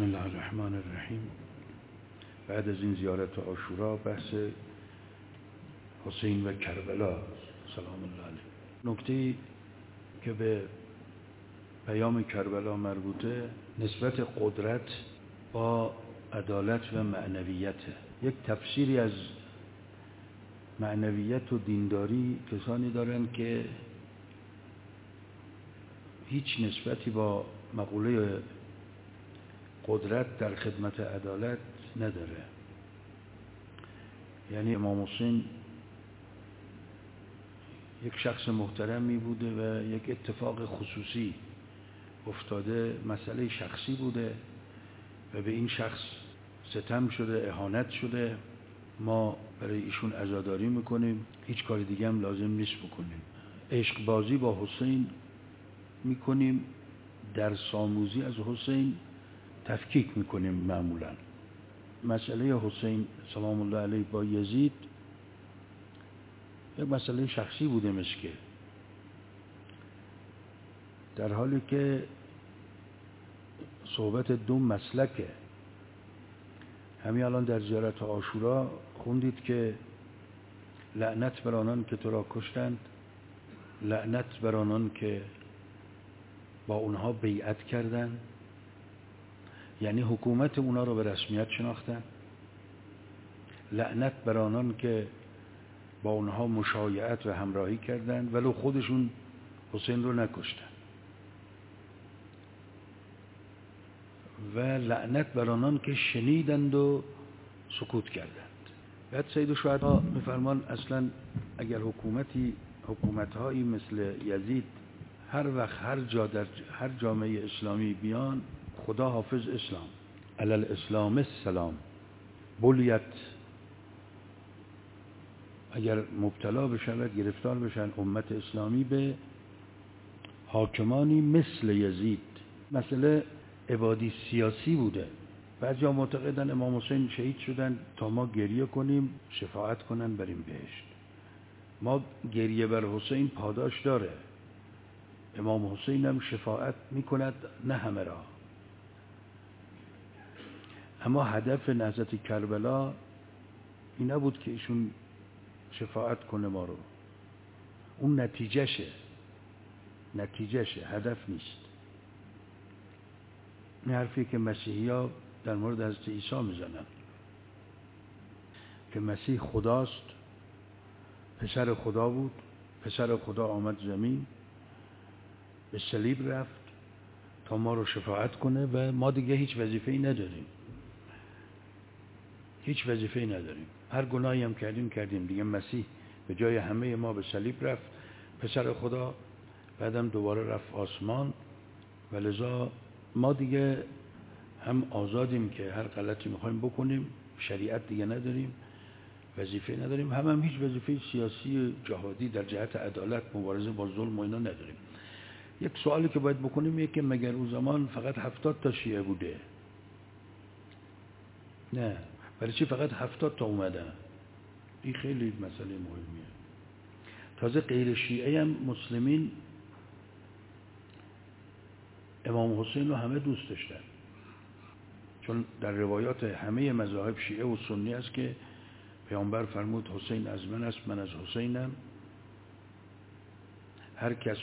بسم الله الرحمن الرحیم. بعد از این زیارت عاشورا بحث حسین و کربلا سلام الله علیه. نکته که به پیام کربلا مربوطه نسبت قدرت با عدالت و معنویته. یک تفسیری از معنویت و دینداری کسانی دارن که هیچ نسبتی با مقوله قدرت در خدمت عدالت نداره. یعنی امام حسین یک شخص محترمی بوده و یک اتفاق خصوصی افتاده، مسئله شخصی بوده و به این شخص ستم شده، اهانت شده، ما برای ایشون عزاداری میکنیم، هیچ کار دیگه هم لازم نیست بکنیم. عشق بازی با حسین میکنیم، در ساموزی از حسین تفکیک میکنیم. معمولا مسئله حسین سلام الله علیه با یزید یک مسئله شخصی بوده مسکه، در حالی که صحبت دو مسلکه. همین الان در زیارت عاشورا خوندید که لعنت بر آنان که تو را کشتند، لعنت بر آنان که با اونها بیعت کردند، یعنی حکومت اونا رو به رسمیت شناختن. لعنت بر آنان که با اونها مشایعت و همراهی کردند ولو خودشون حسین رو نکشتن. و لعنت بر آنان که شنیدند و سکوت کردند. بعد سید الشهدا میفرمان اصلا اگر حکومت‌هایی مثل یزید هر وقت هر جا در هر جامعه اسلامی بیان، خدا حافظ اسلام، علی الاسلام السلام، بلیت، اگر مبتلا بشود گرفتار بشن امت اسلامی به حاکمانی مثل یزید. مسئله عبادی سیاسی بوده. بعضیا معتقدن امام حسین شهید شدن تا ما گریه کنیم، شفاعت کنن بریم بهشت. ما گریه بر حسین پاداش داره، امام حسین هم شفاعت میکند، نه همه را. اما هدف نهضت کربلا این نبود که ایشون شفاعت کنه ما رو، اون نتیجهشه، هدف نیست. این حرفی که مسیحی ها در مورد حضرت عیسی میزنن که مسیح خداست، پسر خدا بود، پسر خدا آمد زمین، به صلیب رفت تا ما رو شفاعت کنه و ما دیگه هیچ وظیفه‌ای نداریم. هر گناهی هم کردیم دیگه. مسیح به جای همه ما به صلیب رفت، پسر خدا، بعدم دوباره رفت آسمان و لذا ما دیگه هم آزادیم که هر غلطی میخوایم بکنیم، شریعت دیگه نداریم، وظیفه نداریم، هم هیچ وظیفه سیاسی جهادی در جهت عدالت، مبارزه با ظلم و اینا نداریم. یک سوالی که باید بکنیم اینه که مگر اون زمان فقط 70 تا شیعه بوده؟ نه، برای چی فقط 70 تا اومدن؟ این خیلی مسئله مهمیه. تازه غیر شیعه هم مسلمین امام حسین رو همه دوست داشتن، چون در روایات همه مذاهب شیعه و سنی است که پیامبر فرمود حسین از من است، من از حسینم. هر کس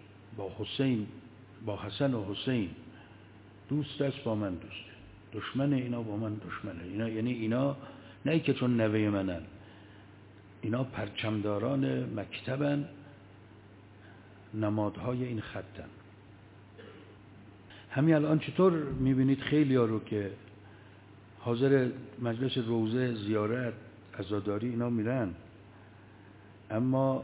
با حسن و حسین دوست است با من دوسته، دشمن اینا با من دشمنه. اینا یعنی اینا نه ای که چون نوه منن، اینا پرچمداران مکتبن، نمادهای این خطن. همین الان چطور میبینید خیلی ها رو که حاضر مجلس روزه، زیارت، عزاداری اینا میرن، اما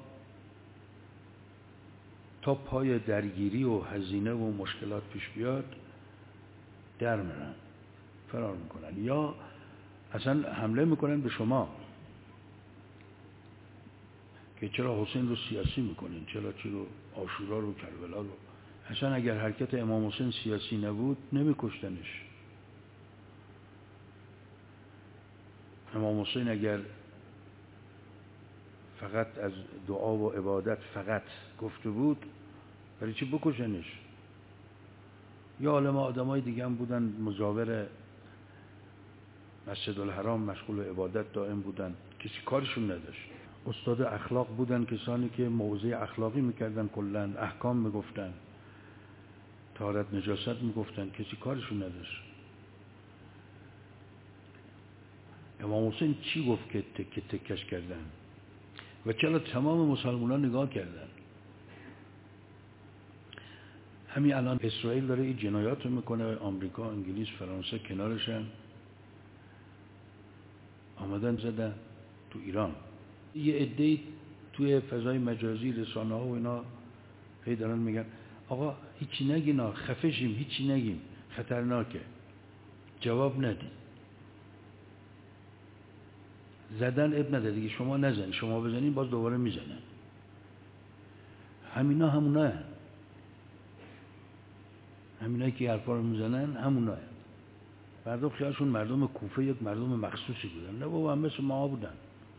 تا پای درگیری و هزینه و مشکلات پیش بیاد در میرن، فرار میکنن یا اصلا حمله میکنن به شما که چرا حسین رو سیاسی میکنین، چرا عاشورا رو، کربلا رو. اصلا اگر حرکت امام حسین سیاسی نبود نمیکشتنش. امام حسین اگر فقط از دعا و عبادت فقط گفته بود، برای چی بکشنش؟ یا عالم آدمای دیگه هم بودن مجاور مسجد الحرام مشغول به عبادت دائم بودن، کسی کارشون نداشت. استاد اخلاق بودن، کسانی که موضوع اخلاقی میکردن، کلا احکام میگفتن، طهارت نجاست میگفتن، کسی کارشون نداشت. امام حسین چی گفت که تکه تکش کردن و چرا تمام مسلمانان نگاه کردن؟ همین الان اسرائیل داره این جنایات رو میکنه، آمریکا، انگلیس، فرانسه کنارشن، آمدن زدن تو ایران. یه عده‌ای توی فضای مجازی رسانه ها و اینا هی دارن میگن آقا هیچی نگین، خفه شیم، هیچی نگیم، خطرناکه، جواب ندین. زدن اب نداره دیگه، شما نزنید، شما بزنید باز دوباره میزنن. همینا هموناه، همینایی که حرفا رو میزنن هموناه. مردم خیالشون مردم کوفه یک مردم مخصوصی بودن، نه بابا، هم مثل ما بودن.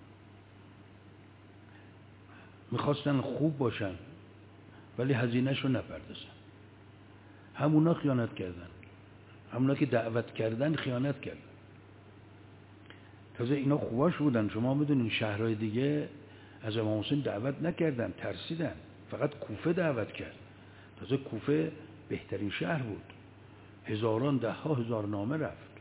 میخواستن خوب باشن ولی هزینه‌ش رو نپردازن. همونا خیانت کردن، همونا که دعوت کردن خیانت کردن. تازه اینا خوباش بودن. شما میدونین شهرهای دیگه از امام حسین دعوت نکردن، ترسیدن، فقط کوفه دعوت کرد. تازه کوفه بهترین شهر بود، هزاران، ده ها هزار نامه رفت.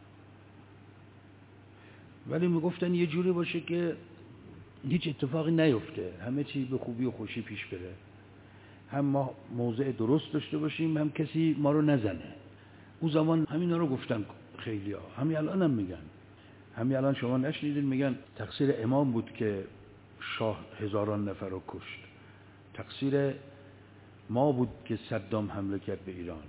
ولی میگفتن یه جوری باشه که هیچ اتفاقی نیفته، همه چی به خوبی و خوشی پیش بره، هم ما موضع درست داشته باشیم، هم کسی ما رو نزنه. اون زمان همینا رو گفتن خیلی ها، همین الان هم میگن. همین الان شما نشنیدین میگن تقصیر امام بود که شاه هزاران نفر رو کشت، تقصیر ما بود که صدام حمله کرد به ایران،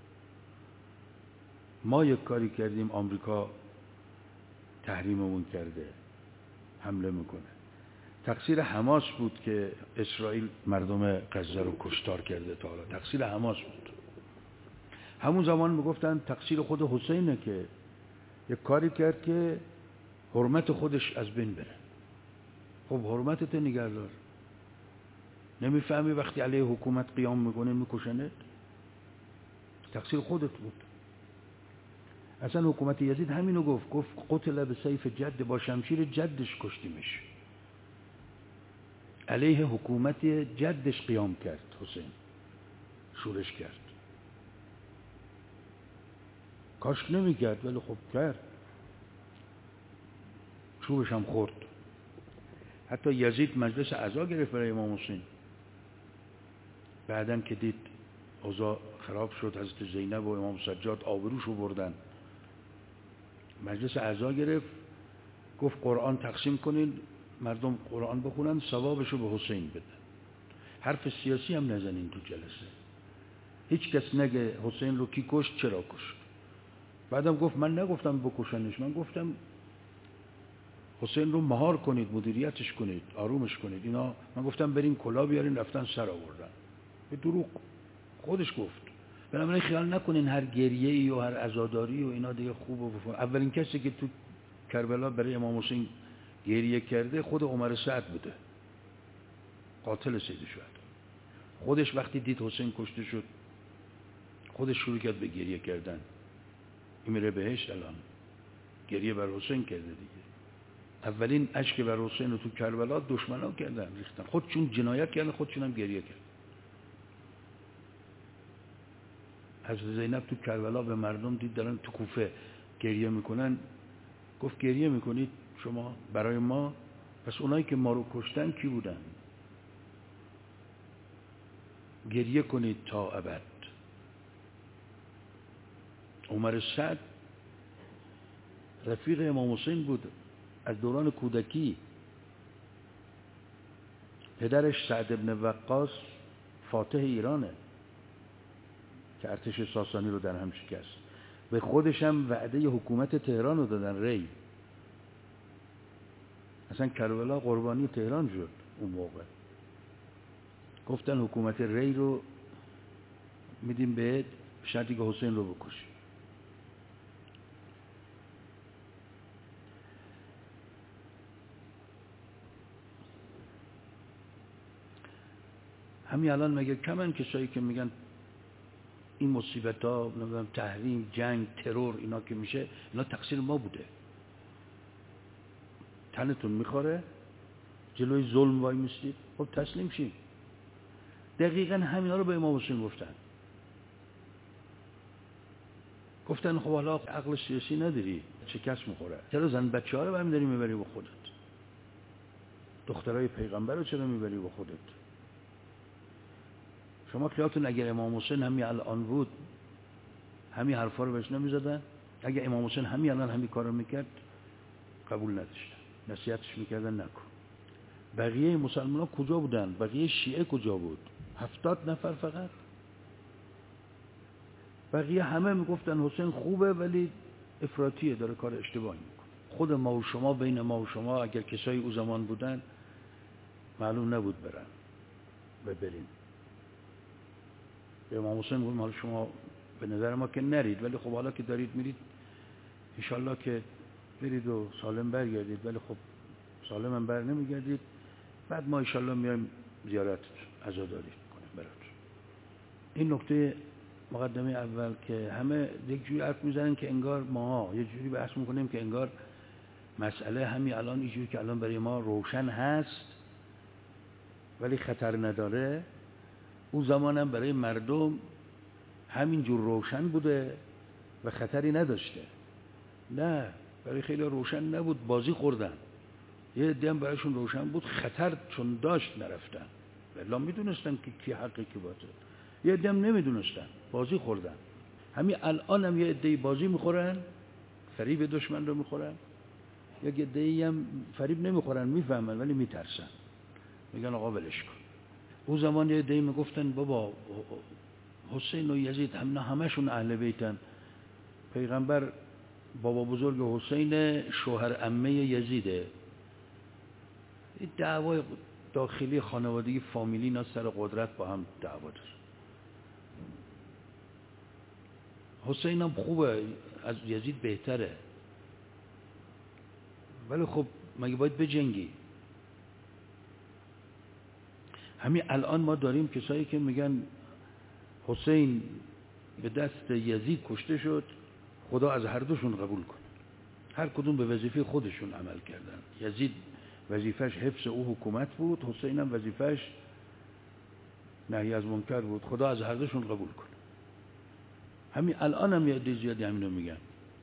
ما یک کاری کردیم آمریکا تحریممون کرده، حمله میکنه. تقصیر حماس بود که اسرائیل مردم غزه رو کشتار کرده تا حالا، تقصیر حماس بود. همون زمان میگفتن تقصیر خود حسینه که یک کاری کرد که حرمت خودش از بین بره. خب حرمتت نگهدار، نمیفهمی وقتی علیه حکومت قیام میکنه میکشنت؟ تقصیر خودت بود. اصلا حکومت یزید همینو گفت قتل به سیف جد، با شمشیر جدش کشتیمش. علیه حکومت جدش قیام کرد حسین، شورش کرد. کاش نمیکرد ولی خب کرد، چوبش هم خورد. حتی یزید مجلس عزا گرفت برای امام حسین، بعدن که دید اوضاع خراب شد، حضرت زینب و امام سجاد آبروشو بردن، مجلس عزا گرفت، گفت قرآن تقسیم کنین، مردم قرآن بخونن، ثوابشو به حسین بدن. حرف سیاسی هم نزنین تو جلسه، هیچ کس نگه حسین رو کی کشت، چرا کشت. بعدم گفت من نگفتم بکشنش، من گفتم حسین رو مهار کنید، مدیریتش کنید، آرومش کنید. اینا من گفتم برین کلا بیارین، رفتن سر آوردن. به دروغ خودش گفت. بنابراین خیال نکنین هر گریه‌ای و هر عزاداری و اینا دیگه خوبه. اولین کسی که تو کربلا برای امام حسین گریه کرده خود عمر سعد بوده، قاتل سید شهدا. خودش وقتی دید حسین کشته شد خودش شروع کرد به گریه کردن. این میره بهشت الان، گریه بر حسین کرده دیگه. اولین اشک بر حسین رو تو کربلا دشمنا کردن، ریختن، خودشون جنایت کردن، خودشون هم گریه کردن. حضرت زینب تو کربلا به مردم دید دارن تو کوفه گریه میکنن، گفت گریه میکنید شما برای ما؟ پس اونایی که ما رو کشتن کی بودن؟ گریه کنید تا ابد. عمر سعد رفیق امام حسین بود از دوران کودکی. پدرش سعد ابن وقاص فاتح ایرانه که ارتش ساسانی رو در هم شکست. به خودش هم وعده حکومت تهران رو دادن، ری. اصلا کربلا قربانی تهران شد اون موقع. گفتن حکومت ری رو میدیم بهت، شرطی که حسین رو بکشی. همین الان مگه کمن کسایی که میگن این مصیبت ها، تحریم، جنگ، ترور، اینا که میشه، اینا تقصیر ما بوده. تنتون میخوره، جلوی ظلم وای میستید، خب تسلیم شید. دقیقا همینا رو به امام حسین گفتن خب حالا عقل سیاسی نداری، شکست میخوره، چرا زن بچه ها رو برمیداری میبری با خودت؟ دخترای پیغمبر رو چرا میبری با خودت؟ شما خیالتون اگر امام حسین همین الان بود همین حرفا رو بهش نمیزدن؟ اگر امام حسین همین الان همین کارو میکرد قبول نداشتن، نصیحتش میکردن نکن. بقیه مسلمانان کجا بودن؟ بقیه شیعه کجا بود؟ 70 نفر فقط. بقیه همه میگفتن حسین خوبه ولی افراطیه، داره کار اشتباهی میکنه. خود ما و شما، بین ما و شما اگر کسایی او زمان بودن معلوم نبود برن و برین. به امام حسین میگم حالا شما به نظر ما که نرید، ولی خب حالا که دارید میرید انشالله که برید و سالم برگردید، ولی خب سالم هم بر نمیگردید، بعد ما انشالله میایم زیارت عزاداری کنیم براتون. این نکته مقدمه اول که همه یک جوری حرف میزنن که انگار ما یه جوری بحث میکنیم که انگار مسئله همین الان اینجوری که الان برای ما روشن هست ولی خطر نداره، اون زمانم برای مردم همینجور روشن بوده و خطری نداشته. نه، برای خیلی روشن نبود، بازی خوردن. یه عده هم برایشون روشن بود، خطر چون داشت نرفتن، ولی میدونستن که کی حقی کی باطل. یه عده هم نمیدونستن، بازی خوردن. همین الان هم یه عده بازی میخورن، فریب دشمن رو میخورن، یا یه عده هم فریب نمیخورن، میفهمن ولی میترسن، میگن آقا ولش کن. اون زمان یه عده میگفتن بابا حسین و یزید همشون اهل بیتن، پیغمبر بابا بزرگ حسین شوهر عمه یزیده. این دعوای داخلی خانوادگی فامیلی اینا سر قدرت با هم دعوا داره. حسین هم خوبه، از یزید بهتره، ولی خب مگه باید بجنگی؟ همین الان ما داریم کسایی که میگن حسین به دست یزید کشته شد، خدا از هر دوشون قبول کنه. هر کدوم به وظیفه خودشون عمل کردن. یزید وظیفش حفظ او حکومت بود، حسین هم وظیفش نهی از منکر بود، خدا از هر دوشون قبول کنه. همین الان هم یه عده زیادی همینو میگن.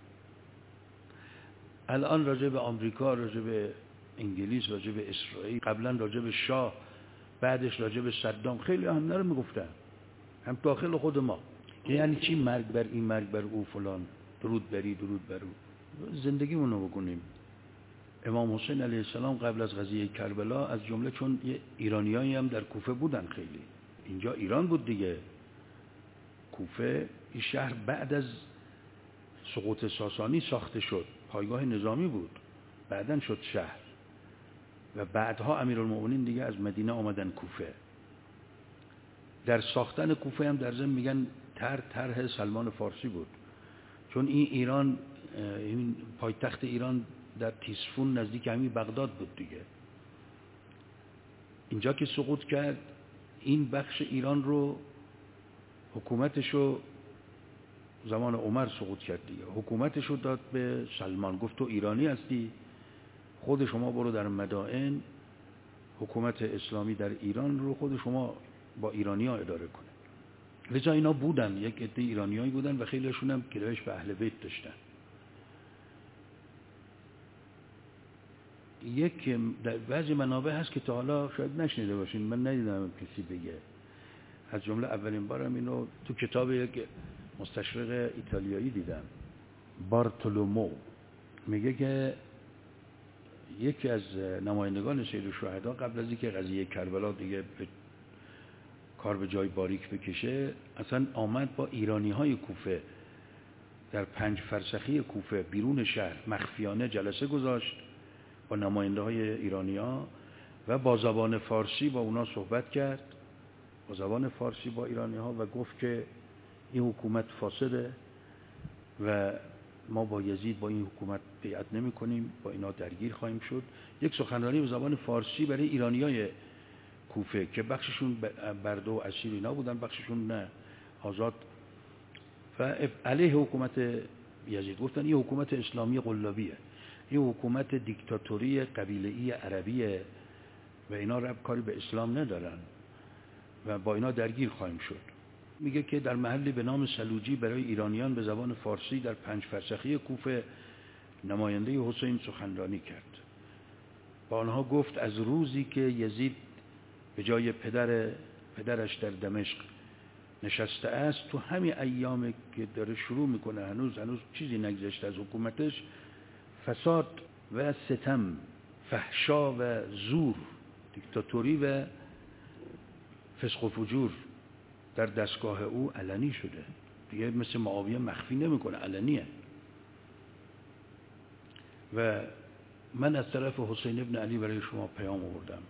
الان راجع به آمریکا، راجع به انگلیس، راجع به اسرائیل، قبلا راجع به شاه، بعدش راجع به صدام، خیلی هم رو میگفتن، هم داخل خود ما. یعنی چی مرگ بر این، مرگ بر او، فلان، درود بری، درود بر او. زندگیمونو بکنیم. امام حسین علیه السلام قبل از قضیه کربلا از جمله، چون ایرانیایی هم در کوفه بودن، خیلی اینجا ایران بود دیگه. کوفه این شهر بعد از سقوط ساسانی ساخته شد، پایگاه نظامی بود، بعدن شد شهر و بعدها امیرالمومنین دیگه از مدینه آمدن کوفه. در ساختن کوفه هم در ضمن میگن طرح سلمان فارسی بود، چون این ایران، این پایتخت ایران در تیسفون نزدیک همین بغداد بود دیگه. اینجا که سقوط کرد، این بخش ایران رو، حکومتشو زمان عمر سقوط کرد دیگه، حکومتشو داد به سلمان، گفت تو ایرانی هستی، خود شما برو در مدائن حکومت اسلامی در ایران رو خود شما با ایرانی‌ها اداره کنه. لذا اینا بودن، یک عده ایرانیایی بودن و خیلیشون هم گرایش به اهل بیت داشتن. یک در بعضی منابع هست که تا حالا شاید نشنیده باشین، من ندیدم کسی بگه، از جمله اولین بارم اینو تو کتاب یک مستشرق ایتالیایی دیدم، بارتولومو، میگه که یکی از نمایندگان سید الشهدا قبل از اینکه قضیه کربلا دیگه کار به جای باریک بکشه، اصلا آمد با ایرانی‌های کوفه در 5 فرسخی کوفه بیرون شهر مخفیانه جلسه گذاشت با نماینده‌های ایرانی‌ها و با زبان فارسی با اونا صحبت کرد، با زبان فارسی با ایرانی‌ها، و گفت که این حکومت فاسده و ما با یزید با این حکومت بیعت نمی کنیم، با اینا درگیر خواهیم شد. یک سخنرانی به زبان فارسی برای ایرانیای کوفه که بخششون برده و اسیر اینا بودن، بخششون نه، آزاد و علیه حکومت یزید. گفتن این حکومت اسلامی قلابیه، این حکومت دیکتاتوری قبیله‌ای عربیه و اینا کاری به اسلام ندارن و با اینا درگیر خواهیم شد. میگه که در محلی به نام سلوجی برای ایرانیان به زبان فارسی در 5 فرسخی کوفه نماینده حسین سخنرانی کرد. با آنها گفت از روزی که یزید به جای پدرش در دمشق نشسته است، تو همین ایامی که داره شروع میکنه، هنوز چیزی نگذشته از حکومتش، فساد و ستم، فحشا و زور، دیکتاتوری و فسق و فجور در دستگاه او علنی شده. دیگه مثل معاویه مخفی نمیکنه، علنیه. و من از طرف حسین ابن علی برای شما پیام آوردم.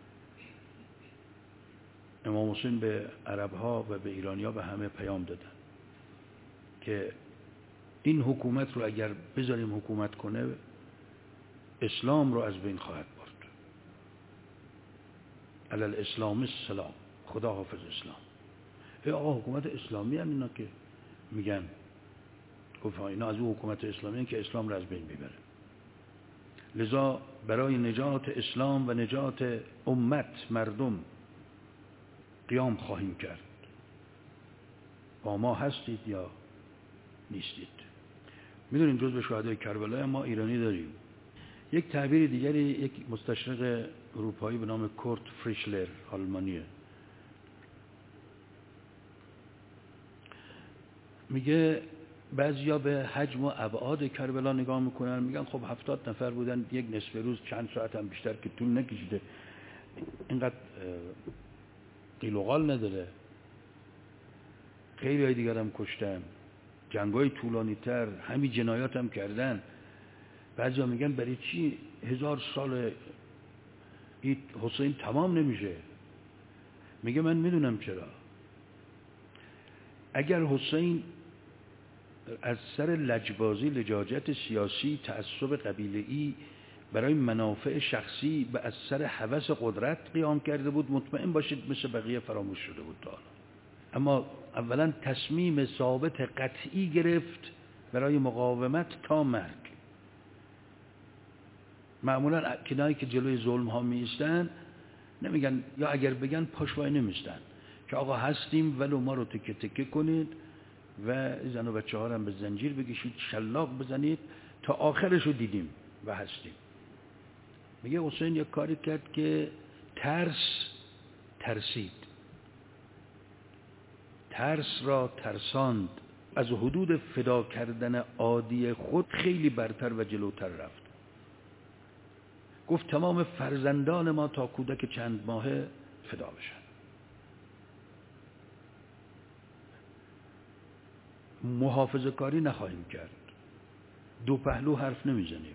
امام حسین به عربها و به ایرانیا به همه پیام دادن که این حکومت رو اگر بذاریم حکومت کنه، اسلام رو از بین خواهد برد. علی الاسلام السلام، خدا حافظ اسلام. آقا حکومت اسلامی هم اینا که میگن، گفت اینا از اون حکومت اسلامی هم که اسلام رو از بین میبره. لذا برای نجات اسلام و نجات امت، مردم قیام خواهیم کرد. با ما هستید یا نیستید؟ میدونیم جزو شهدای کربلا ما ایرانی داریم. یک تعبیر دیگری یک مستشرق اروپایی به نام کورت فریشلر، آلمانیه، میگه بعضیا به حجم و ابعاد کربلا نگاه میکنن، میگن خب 70 نفر بودن، یک نصف روز، چند ساعت هم بیشتر که طول نکشیده، اینقدر قیل و قال نداره. خیلی های دیگر هم کشتن، جنگای طولانی تر، همین جنایات هم کردن. بعضیا میگن برای چی 1000 سال این حسین تمام نمیشه؟ میگه من میدونم چرا. اگر حسین از سر لجبازی، لجاجت سیاسی، تعصب قبیله‌ای برای منافع شخصی و از سر هوس قدرت قیام کرده بود، مطمئن باشید مثل بقیه فراموش شده بود تا حالا. اما اولا تصمیم ثابت قطعی گرفت برای مقاومت تا مرگ. معمولا کنایی که جلوی ظلم ها می ایستن نمیگن، یا اگر بگن پاشوای نمیستن که آقا هستیم ولو ما رو تکه تکه کنید و زن و بچه ها رو هم به زنجیر بکشید، شلاق بزنید، تا آخرش رو دیدیم و هستیم. میگه حسین یک کاری کرد که ترسید، ترس را ترساند، از حدود فدا کردن عادی خود خیلی برتر و جلوتر رفت. گفت تمام فرزندان ما تا کودک چند ماهه فدا بشن. محافظه کاری نخواهیم کرد، دو پهلو حرف نمیزنیم،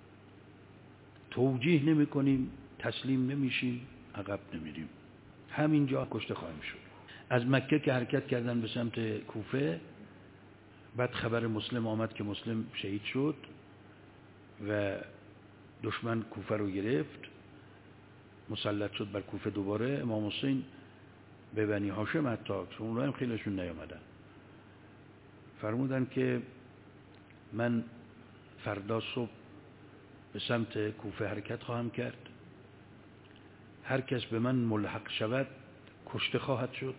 توجیه نمی کنیم، تسلیم نمیشیم، عقب نمیریم. همینجا کشته خواهیم شد. از مکه که حرکت کردن به سمت کوفه، بعد خبر مسلم آمد که مسلم شهید شد و دشمن کوفه رو گرفت، مسلط شد بر کوفه دوباره. امام حسین به بنی هاشم، حتی چون اونها هم خیلیشون نیامدن، فرمودن که من فردا صبح به سمت کوفه حرکت خواهم کرد، هر کس به من ملحق شود کشته خواهد شد،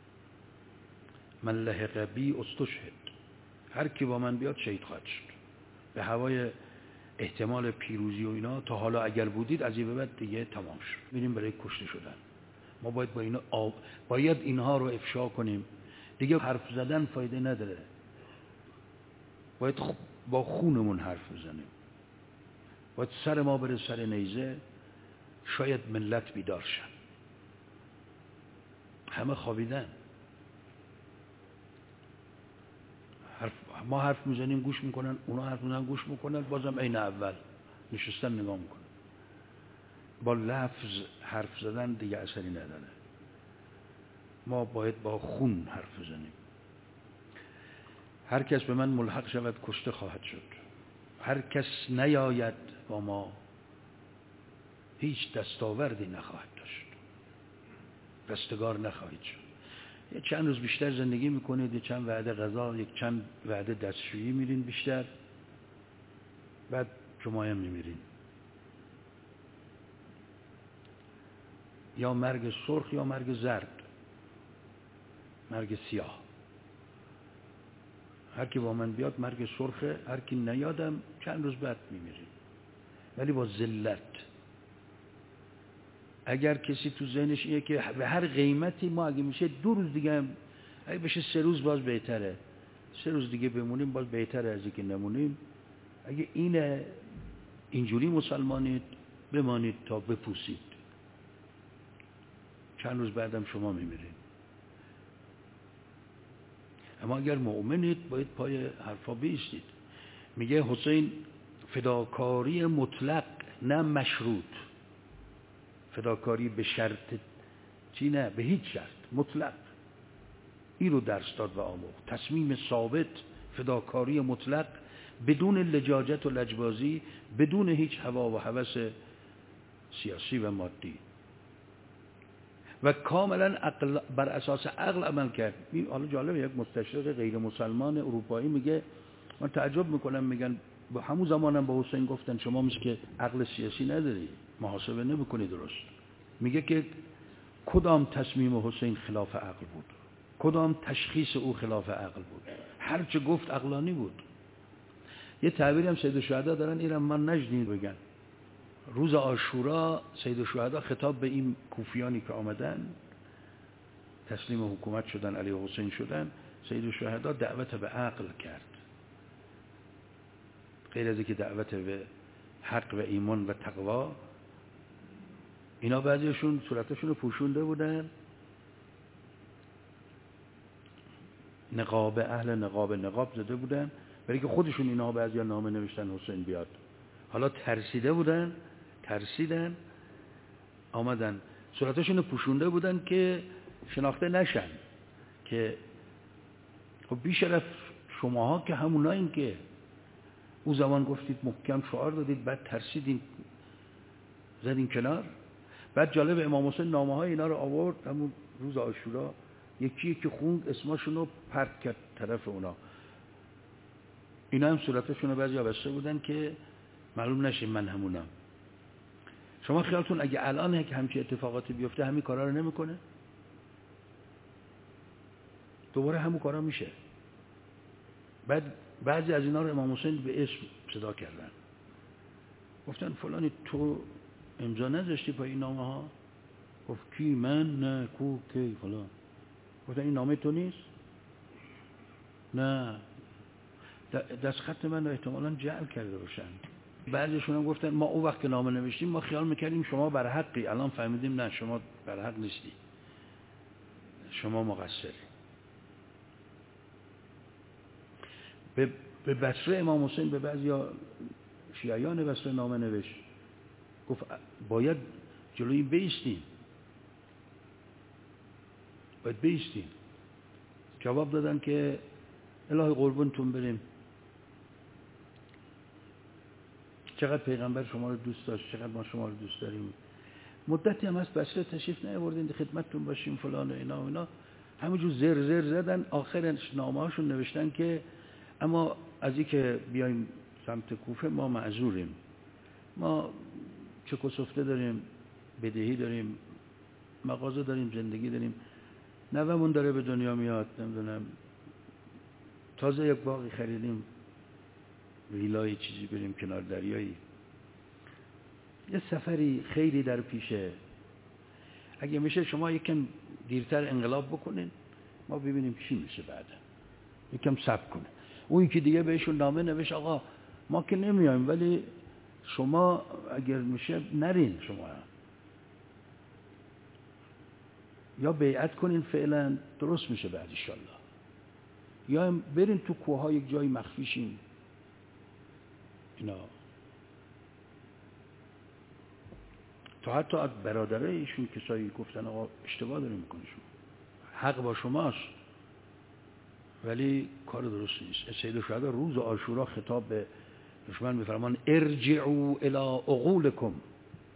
من لحق بی استشهد، هر کی با من بیاد شهید خواهد شد. به هوای احتمال پیروزی و اینا تا حالا اگر بودید، از این به بعد دیگه تمام شد، میریم برای کشته شدن. ما باید اینها رو افشا کنیم. دیگه حرف زدن فایده نداره، باید با خونمون حرف بزنیم. باید سر ما بره سر نیزه، شاید ملت بیدار شن. همه خوابیدن، ما حرف میزنیم گوش میکنن، اونا حرف میزنن گوش میکنن، بازم عین اول نشستن نگاه میکنن. با لفظ حرف زدن دیگه اثری نداره. ما باید با خون حرف بزنیم. هر کس به من ملحق شود کشته خواهد شد، هر کس نیاید با ما هیچ دستاوردی نخواهد داشت، رستگار نخواهید شد. یه چند روز بیشتر زندگی میکنید، یه چند وعده غذا، یک چند وعده دستشویی میرین بیشتر، بعد شما هم میمیرین. یا مرگ سرخ یا مرگ زرد، مرگ سیاه. هر کی با من بیاد مرگ سرخه، هر کی نیادم چند روز بعد میمیریم، ولی با ذلت. اگر کسی تو ذهنش اینه که به هر قیمتی ما اگه میشه 2 روز دیگه هم، اگه بشه 3 روز باز بهتره، 3 روز دیگه بمونیم باز بهتره از اینکه نمونیم. اگه اینجوری مسلمانید بمانید تا بپوسید، چند روز بعدم شما میمیرید. اما اگر مؤمنید باید پای حرفا بایستید. میگه حسین فداکاری مطلق نه مشروط، فداکاری به شرط چی؟ نه، به هیچ شرط، مطلق. این رو درس داد و آموخت. تصمیم ثابت، فداکاری مطلق، بدون لجاجت و لجبازی، بدون هیچ هوا و هوس سیاسی و مادی، و کاملا بر اساس عقل عمل کرد. این حالا جالبه، یک مستشرق غیر مسلمان اروپایی میگه، من تعجب میکنم، میگن با همون زمانم با حسین گفتن شما مثل که عقل سیاسی نداری، محاسبه نمیکنی درست. میگه که کدام تصمیم حسین خلاف عقل بود، کدام تشخیص او خلاف عقل بود، هر چه گفت عقلانی بود. یه تعبیری هم سید الشهدا دارن، اینم من نشنید بگن. روز عاشورا سید الشهدا خطاب به این کوفیانی که آمدن تسلیم حکومت شدن، علی حسین شدن، سید الشهدا دعوت به عقل کرد، غیر از اینکه دعوت به حق و ایمان و تقوا. اینا بعضیشون صورتشون رو پوشونده بودن، نقاب، اهل نقاب زده بودن، برای که خودشون اینا بعضیا نامه نوشتن حسین بیاد. حالا ترسیده بودن، ترسیدن، آمدن صورتشون رو پوشونده بودن که شناخته نشن، که خب بیشرف شماها که همونایین که اون زمان گفتید محکم شعار دادید، بعد ترسیدین زدین کنار. بعد جالب، امام حسین نامه های اینا رو آورد همون روز عاشورا، یکی که خوند اسمشون رو پرت کرد طرف اونا. اینا هم صورتشون رو بعضی بسته بودن که معلوم نشه من همونم. شما خیالتون اگه الان همچین اتفاقاتی بیفته همین کارا رو نمیکنه؟ دوباره همون کارا میشه. بعد بعضی از اینا رو امام حسین به اسم صدا کردن، گفتن فلانی تو امضا نذاشتی پای این نامه ها؟ گفت کی؟ من؟ نه. کو؟ کی؟ فلان. گفتن این نامه تو نیست؟ نه، دست خط من رو احتمالاً جعل کرده باشن. بعضیشون هم گفتن ما اون وقت که نامه نوشتیم ما خیال میکردیم شما بر حقی، الان فهمیدیم نه، شما بر حق نیستی، شما مقصری. به بصره امام حسین به بعضیا شیعیان بصره نامه نوشت، گفت باید جلوی این بایستیم، باید بایستیم. جواب دادن که الهی قربونتون بریم، چقدر پیغمبر شما رو دوست داشت، چقدر ما شما رو دوست داریم. مدتی هم از بصره تشریف نیاوردین خدمتتون باشیم فلان و اینا و اینا. همینجور زر زدن. آخرش نامه هاشون نوشتن که اما از این که بیایم سمت کوفه ما معذوریم، ما چک و سفته داریم، بدهی داریم، مغازه داریم، زندگی داریم، نوه‌مون داره به دنیا میاد، نمیدونم تازه یک باغی خریدیم، ویلای چیزی بریم کنار دریایی، یه سفری خیلی در پیشه. اگه میشه شما یکم دیرتر انقلاب بکنین ما ببینیم چی میشه بعد، یکم صبر کنه. اون که دیگه بهشون نامه نوشت آقا ما که نمیایم ولی شما اگر میشه نرین، شما یا بیعت کنین فعلا درست میشه بعد انشالله، یا برین تو کوه‌ها یک جای مخفی شین. اینا تا حتی از برادره ایشون کسایی گفتن آقا اشتباه داریم میکنی، شما حق با شماست ولی کار درست نیست. سید الشهدا روز عاشورا خطاب به دشمن میفرمان ارجعوا الی عقولکم،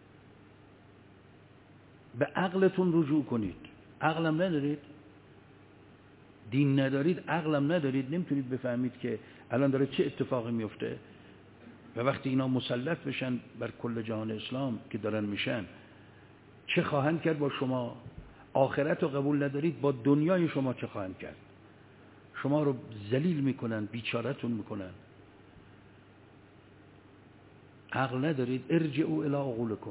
به عقلتون رجوع کنید. عقلم ندارید؟ دین ندارید، عقلم ندارید، نمیتونید بفهمید که الان داره چه اتفاقی میفته. و وقتی اینا مسلط بشن بر کل جهان اسلام که دارن میشن، چه خواهند کرد با شما؟ آخرت رو قبول ندارید، با دنیای شما چه خواهند کرد؟ شما رو ذلیل میکنن، بیچاره‌تون میکنن. عقل ندارید، ارجعوا الی عقولکم.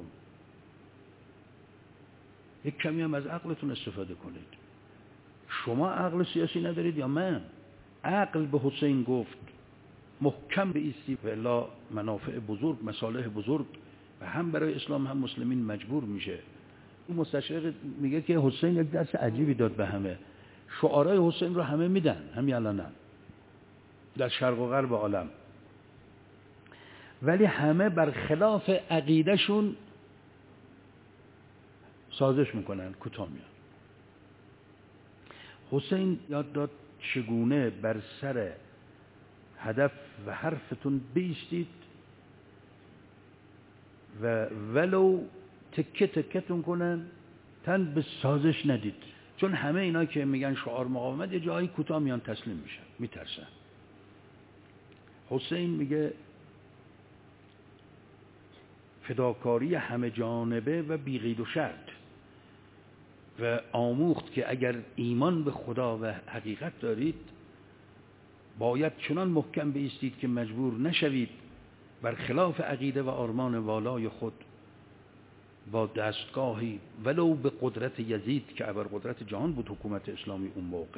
یک کمی هم از عقلتون استفاده کنید. شما عقل سیاسی ندارید یا من؟ عقل به حسین گفت محکم بایستی و الا منافع بزرگ، مصالح بزرگ و هم برای اسلام هم مسلمین مجبور میشه. این مستشرق میگه که حسین یک درس عجیبی داد به همه. شعارهای حسین رو همه میدن، همین الان در شرق و غرب عالم، ولی همه بر خلاف عقیدهشون سازش میکنن، کوتاه میان. حسین یاد داد چگونه بر سر هدف و حرفتون بیستید و ولو تکه تکتون کنن، تن به سازش ندید. چون همه اینا که میگن شعار مقاومت یه جایی کوتاه میان تسلیم میشن، میترسن. حسین میگه فداکاری همه جانبه و بی قید و شرط، و آموخت که اگر ایمان به خدا و حقیقت دارید باید چنان محکم بایستید که مجبور نشوید بر خلاف عقیده و آرمان والای خود با دستگاهی ولو به قدرت یزید که ابرقدرت جهان بود حکومت اسلامی اون موقع،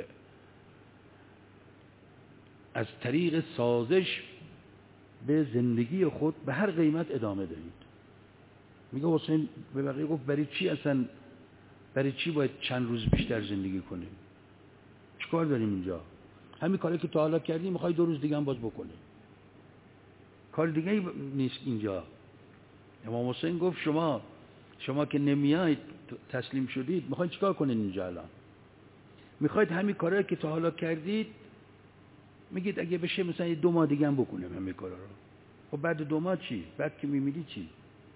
از طریق سازش به زندگی خود به هر قیمت ادامه دهید. میگه حسین به بقیه گفت برای چی باید چند روز بیشتر زندگی کنیم؟ چیکار داریم اینجا؟ همین کاری که تا حالا کردیم میخوای 2 روز دیگه هم باز بکنیم. کار دیگه نیست اینجا. امام حسین گفت شما که نمیاید تسلیم شدید، میخواید چیکار کنین اینجا الان؟ میخواید همین کارهایی که تا حالا کردید، میگید اگه بشه مثلا 2 ماه دیگه هم بکنیم همین کارا رو. خب بعد 2 ماه چی؟ بعد که میمیری چی؟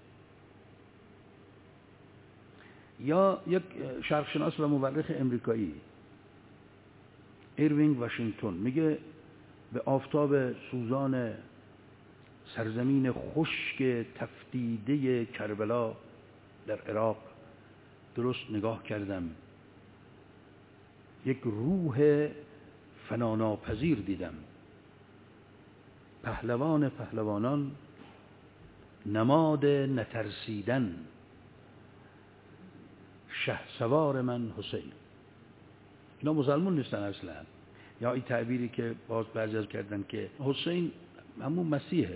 یا یک شرقشناس و مورخ امریکایی ایروینگ واشنگتن میگه به آفتاب سوزان سرزمین خشک تفدیده کربلا در عراق درست نگاه کردم، یک روح فناناپذیر دیدم، پهلوان پهلوانان، نماد نترسیدن، شهسوار من حسین. اینا مسلمان نیستن اصلا. یا این تعبیری که باز بعضی از کردن که حسین همون مسیحه،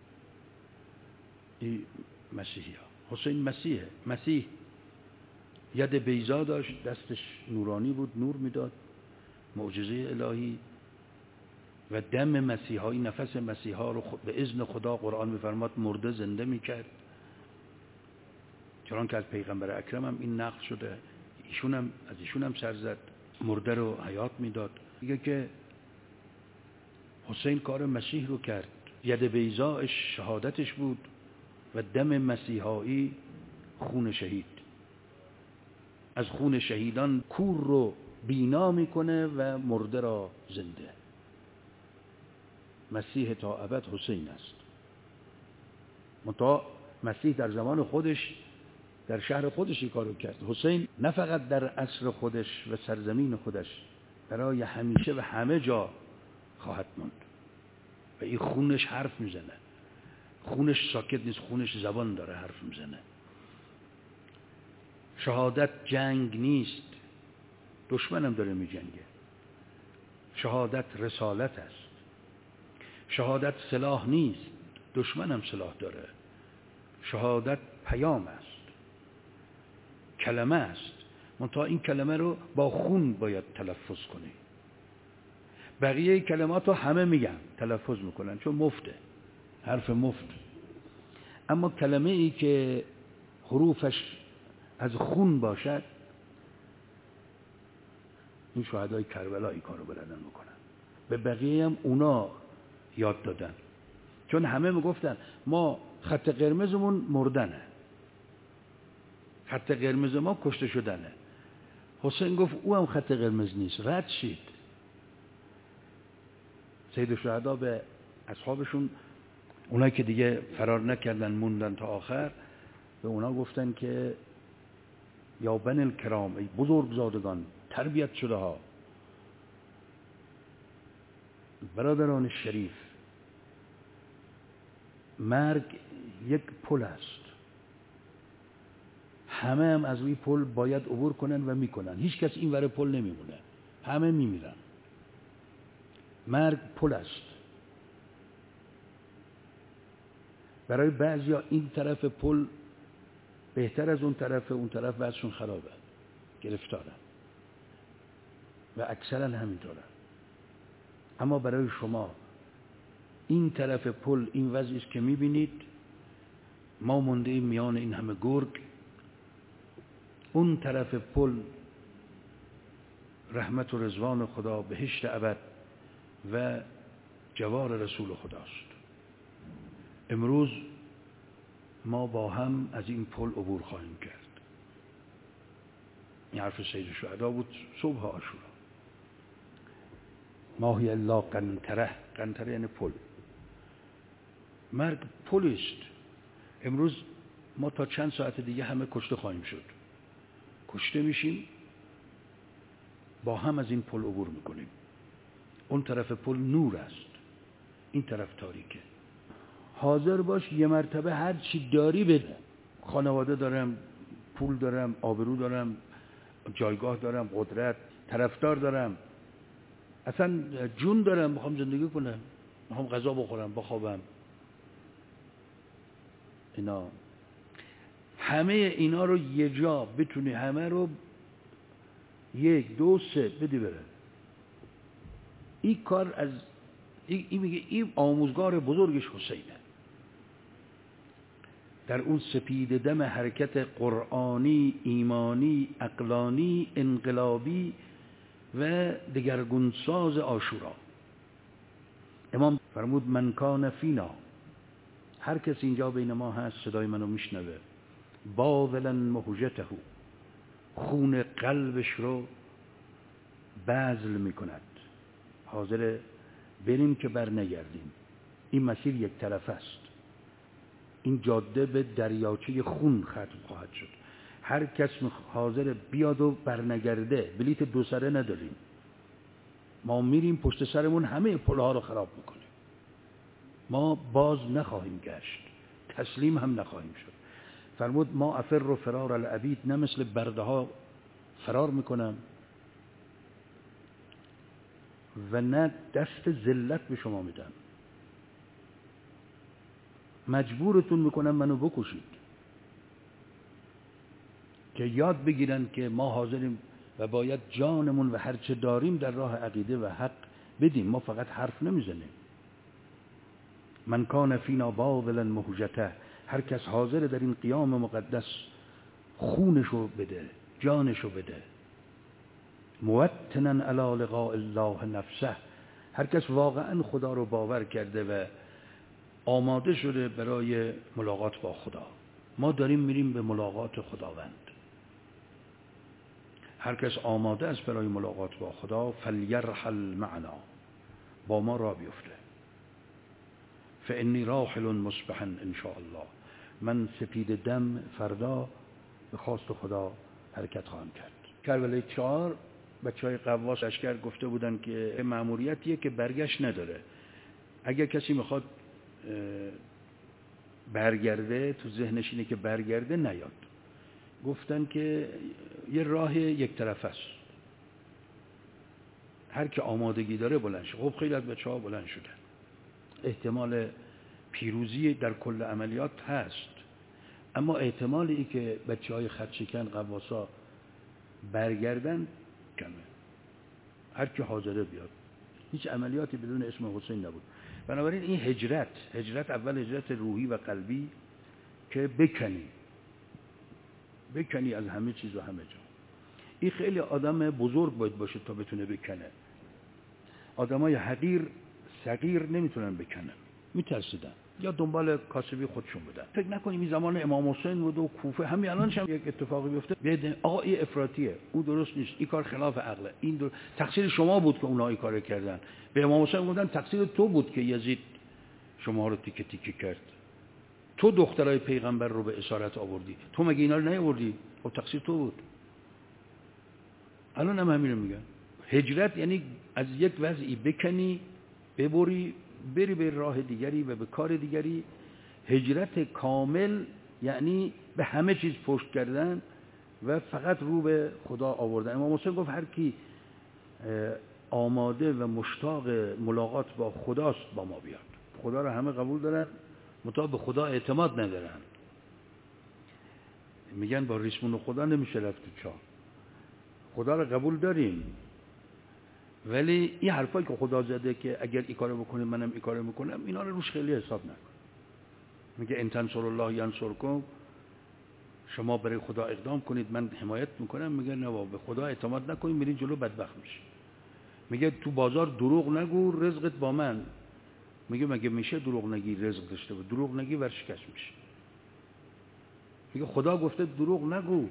این مسیحی ها. حسین مسیحه. مسیح ید بیضا داشت، دستش نورانی بود، نور میداد، معجزه الهی. و دم مسیحایی، نفس مسیحا رو به اذن خدا قرآن میفرماد مرده زنده میکرد، چون که از پیغمبر اکرم هم این نقل شده. از ایشون هم سر زد، مرده رو حیات میداد. میگه که حسین کار مسیح رو کرد، ید بیضاش شهادتش بود و دم مسیحایی خون شهید. از خون شهیدان کور رو بینا میکنه و مرده را زنده. مسیح تا ابد حسین است. منتها مسیح در زمان خودش در شهر خودش این کارو کرد. حسین نه فقط در عصر خودش و سرزمین خودش، برای همیشه و همه جا خواهد ماند. و این خونش حرف میزنه، خونش ساکت نیست، خونش زبان داره حرف میزنه. شهادت جنگ نیست، دشمنم داره میجنگه. شهادت رسالت است. شهادت سلاح نیست، دشمنم سلاح داره. شهادت پیام است، کلمه است. منتها این کلمه رو با خون باید تلفظ کنی. بقیه کلمات رو همه میگن، تلفظ میکنن چون مفته، حرف مفت. اما کلمه ای که حروفش از خون باشد، این شهدای کربلا این کارو بلدن میکنن. به بقیه هم اونا یاد دادن، چون همه میگفتن ما خط قرمزمون مردنه، خط قرمز ما کشته شدنه. حسین گفت او هم خط قرمز نیست، رد شید. سید الشهدا به اصحابشون، اونایی که دیگه فرار نکردن موندن تا آخر، به اونا گفتن که یا بنی الکرام، ای بزرگزادگان تربیت شده ها، برادران شریف، مرگ یک پل است، همه هم از روی پل باید عبور کنن و میکنن، هیچ کس این ور پل نمیمونه، همه میمیرن. مرگ پل است. برای بعضیا این طرف پل بهتر از اون طرف وضعشون خرابه، گرفتارن و اکثرا همینطورن. اما برای شما این طرف پل این وضعی است که میبینید، ما مونده میان این همه گرگ، اون طرف پل رحمت و رضوان خدا، بهشت ابد و جوار رسول خداست. امروز ما با هم از این پل عبور خواهیم کرد. این حرف سید الشهدا بود صبح عاشورا. ماهی الا قنطره، قنطره یعنی پل. مرگ پل است. امروز ما تا چند ساعت دیگه همه کشته خواهیم شد، کشته میشیم، با هم از این پل عبور میکنیم. اون طرف پل نور است، این طرف تاریکه. حاضر باش یه مرتبه هر چی داری بده. خانواده دارم، پول دارم، آبرو دارم، جایگاه دارم، قدرت، طرفدار دارم، اصلا جون دارم، میخوام زندگی کنم، میخوام غذا بخورم، بخوابم. اینا همه اینا رو یه جا بتونی همه رو 1 2 3 بدی بره. این کار از این میگه این آموزگار بزرگش حسینه. در اون سپید دم حرکت قرآنی، ایمانی، عقلانی، انقلابی و دگرگونساز عاشورا، امام فرمود من کان فینا، هر کس اینجا بین ما هست صدای منو میشنوه، باذلا مهجته، خون قلبش رو بذل میکند، حاضر بریم که بر نگردیم. این مسیر یک طرف است، این جاده به دریاچه خون ختم خواهد شد. هر کس حاضر بیاد و برنگرده، بلیت 2 سره نداریم، ما میریم پشت سرمون همه پلها رو خراب میکنیم. ما باز نخواهیم گشت، تسلیم هم نخواهیم شد. فرمود ما افر و فرار العبید، نه مثل برده ها فرار میکنم و نه دست ذلت به شما میدم، مجبورتون میکنم منو بکشید که یاد بگیرن که ما حاضریم و باید جانمون و هرچه داریم در راه عقیده و حق بدیم، ما فقط حرف نمیزنیم. من کان فینا باذلا مهجته، هر کس حاضر در این قیام مقدس خونشو بده، جانشو بده. موطنا علی لقاء الله نفسه، هر کس واقعا خدا رو باور کرده و آماده شده برای ملاقات با خدا. ما داریم میریم به ملاقات خداوند. هر کس آماده است برای ملاقات با خدا، فلیرحل معنا، با ما را بیفته. فانی راحل مصبحا ان شاء الله، من سپید دم فردا به خواست خدا حرکت خواهم کرد. کربلای 4 بچهای قواس لشکر گفته بودن که مأموریتیه که برگشت نداره، اگر کسی میخواد برگرده، تو ذهنش اینه که برگرده، نیاد. گفتن که یه راه یک طرف است، هر که آمادگی داره بلند شه. خب خیلی از بچه‌ها بلند شدن، احتمال پیروزی در کل عملیات هست، اما احتمال ای که بچه‌های خطشکن قواسا برگردن کمه. هر کی حاضره بیاد. هیچ عملیاتی بدون اسم حسین نبود. بنابراین این هجرت اول هجرت روحی و قلبی که بکنی از همه چیز و همه جا. این خیلی آدم بزرگ باید باشه تا بتونه بکنه. آدمای حقیر صغیر نمیتونن بکنن. میترسیدن یا دنبال کاسبی خودشون بودن. فکر نکنیم این زمان امام حسین بود و کوفه همین الانش هم یک اتفاقی بیفته بیاد آقا این افراطیه، اون درست نیست، این کار خلاف عقله، این تقصیر شما بود که اونها این کارو کردن. به امام حسین گفتن تقصیر تو بود که یزید شما رو تیکه تیکه کرد، تو دخترای پیغمبر رو به اسارت آوردی، تو مگه اینا رو نیاوردی؟ خب تقصیر تو بود. الان هم همین رو میگن. هجرت یعنی از یک وضعی بکنی ببری بری به راه دیگری و به کار دیگری. هجرت کامل یعنی به همه چیز پشت کردن و فقط رو به خدا آوردن. امام حسین گفت هر کی آماده و مشتاق ملاقات با خداست با ما بیاد. خدا رو همه قبول دارن، منتها به خدا اعتماد ندارن. میگن با ریسمون خدا نمیشه رفت تو چاه. خدا رو قبول داریم، ولی این حرفایی که خدا زده که اگر این کارو بکنیم منم این کارو میکنم، اینا رو روش خیلی حساب نکن. میگه ان تنصروا الله ینصرکم، شما برای خدا اقدام کنید من حمایت میکنم. میگه نه به خدا اعتماد نکنید میرین جلو بدبخت میشید. میگه تو بازار دروغ نگو رزقت با من. میگه مگه میشه دروغ نگی رزق داشته باشه؟ دروغ نگی ورشکست میشه. میگه خدا گفته دروغ نگو،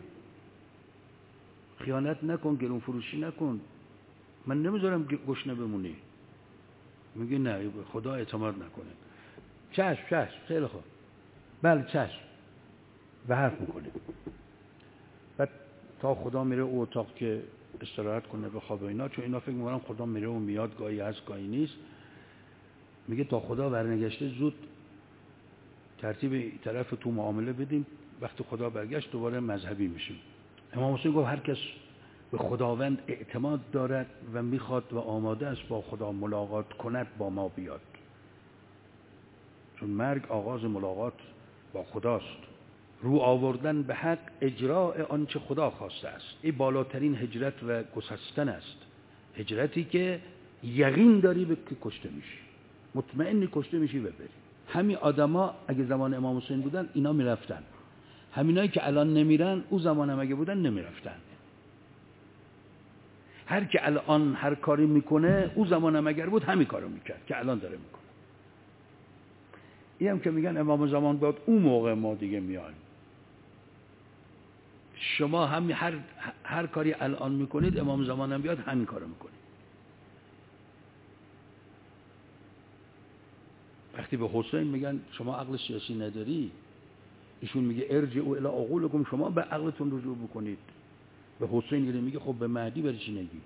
خیانت نکن، گرون فروشی نکن، من نمیذارم گشنه بمونی. میگه نه به خدا اعتماد نکنه. چشم خیلی خوب، بله چشم، و حرف میکنه. بعد تا خدا میره او اتاق که استراحت کنه بخوابه اینا، چون اینا فکر میکنن خدا میره و میاد، گاهی هست گاهی نیست. میگه تا خدا برنگشته زود ترتیب طرف تو معامله بدیم، وقتی خدا برگشت دوباره مذهبی میشیم. امام حسین گفت هر کس به خداوند اعتماد دارد و میخواد و آماده است با خدا ملاقات کند با ما بیاد، چون مرگ آغاز ملاقات با خداست. رو آوردن به حق، اجراء آنچه خدا خواسته است. این بالاترین هجرت و گسستن است. هجرتی که یقین داری به که کشته میشی، مطمئنی کشته میشی و بری. همین آدما اگه زمان امام حسین بودن اینا میرفتن، همینایی که الان نمیرن او زمان هم اگه بودن نمیرفتن. هر که الان هر کاری میکنه او زمان هم اگر بود همین کارو میکرد که الان داره میکنه. این هم که میگن امام زمان بعد اون موقع ما دیگه میایم. شما هم هر کاری الان میکنید امام زمان هم بیاد همین کارو میکنید. وقتی به حسین میگن شما عقل سیاسی نداری، ایشون میگه ارجعوا الی عقولکم، شما به عقلتون رجوع بکنید. به حسین میگه خب به مهدی برای چی نگی؟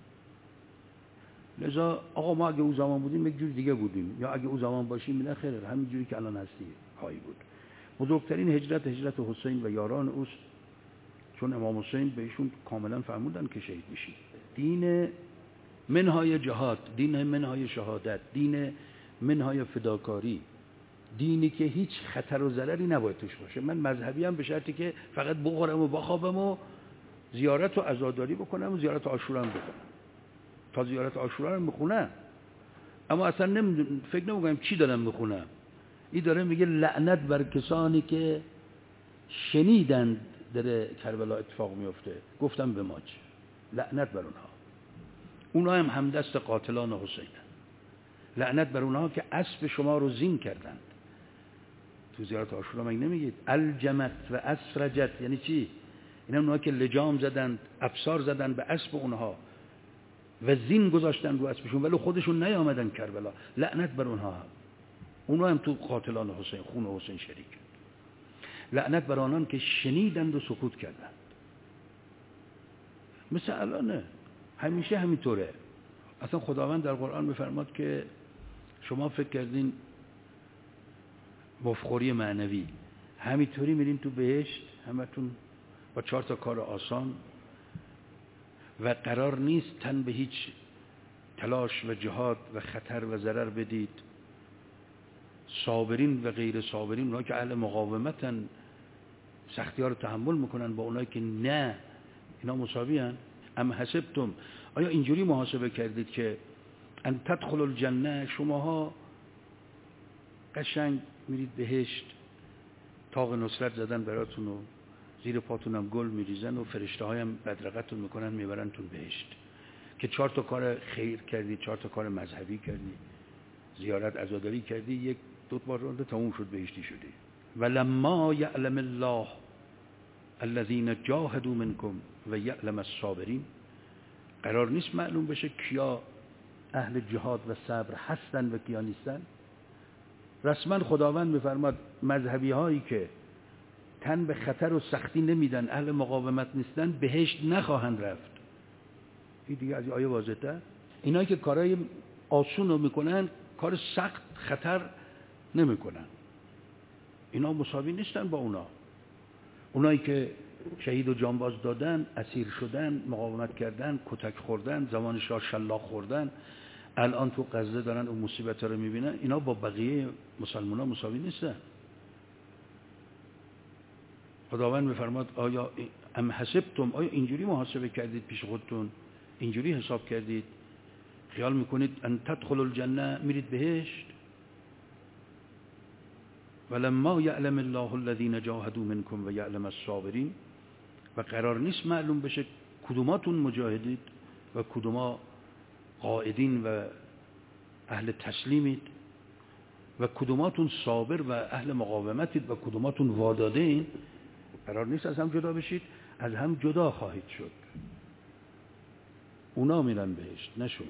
لذا آقا ما اگه اون زمان بودیم یک جور دیگه بودیم، یا اگه اون زمان باشیم نه خیره، همین جوری که الان هستی خواهی بود. بزرگترین هجرت حسین و یاران اوست، چون امام حسین به ایشون کاملا فرمودن که شهید میشی. دین منهای جهاد، دین منهای شهادت، دین منهای فداکاری، دینی که هیچ خطر و ضرری نباید توش باشه. من مذهبی ام به شرطی که فقط بخورم و بخوابم و زیارت و عزاداری بکنم و زیارت عاشورا هم بکنم. تا زیارت عاشورا رو میخونم، اما اصلا فکر نمیکنم چی دارم میخونم. این داره میگه لعنت بر کسانی که شنیدند در کربلا اتفاق میفته گفتم به ما چه. لعنت بر اونها هم همدست قاتلان حسین. لعنت بر اونها که اسب شما رو زین کردند. تو زیارت عاشورا مگه نمیگید الجمت و اسرجت یعنی چی؟ اینا اونها که لجام زدند، افسار زدند به اسب اونها و زین گذاشتن رو اسبشون ولی خودشون نیامدن کربلا. لعنت بر اونها هم تو قاتلان حسین، خون حسین شریک. لعنت بر آنان که شنیدند و سکوت کردند. مثل الانه، همیشه همینطوره. اصلا خداوند در قرآن میفرماد که شما فکر کردین مفخوری معنوی همینطوری میرین تو بهشت همتون با 4 تا کار آسان و قرار نیست تن به هیچ تلاش و جهاد و خطر و ضرر بدید. صابرین و غیر صابرین، اونها که اهل مقاومتن، سختی ها رو تحمل میکنن، با اونایی که نه اینا مساوی هن. ام حسبتم، آیا اینجوری محاسبه کردید که ان تدخلوا الجنه، شماها قشنگ میرید بهشت، طاق نصرت زدن براتون و زیر پاتون هم گل میریزن و فرشته هایم بدرقتون میکنن میبرن تون بهشت، که 4 تا کار خیر کردی، 4 تا کار مذهبی کردی، زیارت عزاداری کردی، یک دو بار رانده تموم شد، بهشتی شدی. ولما یعلم الله الذین جاهدوا منکم و یعلم الصابرین. قرار نیست معلوم بشه کیا اهل جهاد و صبر هستن و کیا نیستن؟ رسما خداوند میفرماد مذهبی هایی که تن به خطر و سختی نمیدن، اهل مقاومت نیستن، بهشت نخواهند رفت. این دیگه از آیه واضحه. اینایی که کارهای آسون رو میکنن، کار سخت خطر نمیکنن، اینا مساوی نیستن با اونا. اونایی که شهید و جانباز دادن، اسیر شدن، مقاومت کردن، کتک خوردن، زمان شاه شلاق خوردن، الان تو غزه دارن اون مصیبت رو میبینن، اینا با بقیه مسلمان ها مساوی نیستن. خداوند میفرماد آیا ام حسبتم، آیا اینجوری محاسبه کردید پیش خودتون؟ اینجوری حساب کردید؟ خیال میکنید ان تدخلوا الجنه، میرید بهشت؟ ولما یعلم الله الذین جاهدوا منکم و یعلم الصابرین. و قرار نیست معلوم بشه کدوماتون مجاهدید و کدوما قائدین و اهل تسلیمید و کدوماتون صابر و اهل مقاومتید و کدوماتون وادادین. قرار نیست از هم جدا بشید، از هم جدا خواهید شد. اونا میرن بهشت، نه شما.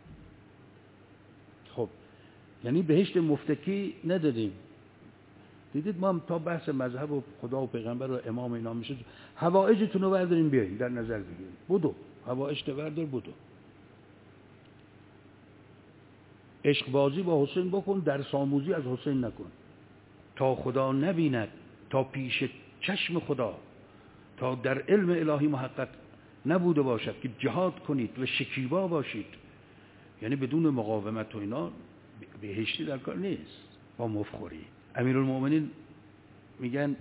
خب یعنی بهشت مفتکی ندادیم. دیدید ما هم تا بحث مذهب و خدا و پیغمبر و امام اینا میشه، حوائجتون رو برداریم بیاییم در نظر بگیریم، بدو حوائج بردار بدو. عشق بازی با حسین بکن، درس آموزی از حسین نکن. تا خدا نبیند، تا پیش چشم خدا، تا در علم الهی محقق نبوده باشد که جهاد کنید و شکیبا باشید، یعنی بدون مقاومت و اینا بهشتی در کار نیست. با مفخوری امیرالمومنین میگن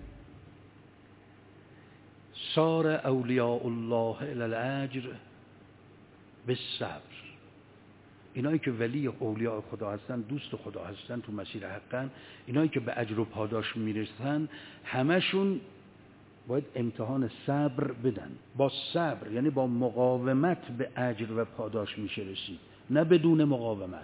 سار اولیاء الله الی الاجر بالصبر. اینایی که ولی اولیاء خدا هستن، دوست خدا هستن، تو مسیر حقن، اینایی که به اجر و پاداش میرسن، همشون باید امتحان صبر بدن. با صبر یعنی با مقاومت به اجر و پاداش میشه رسید، نه بدون مقاومت.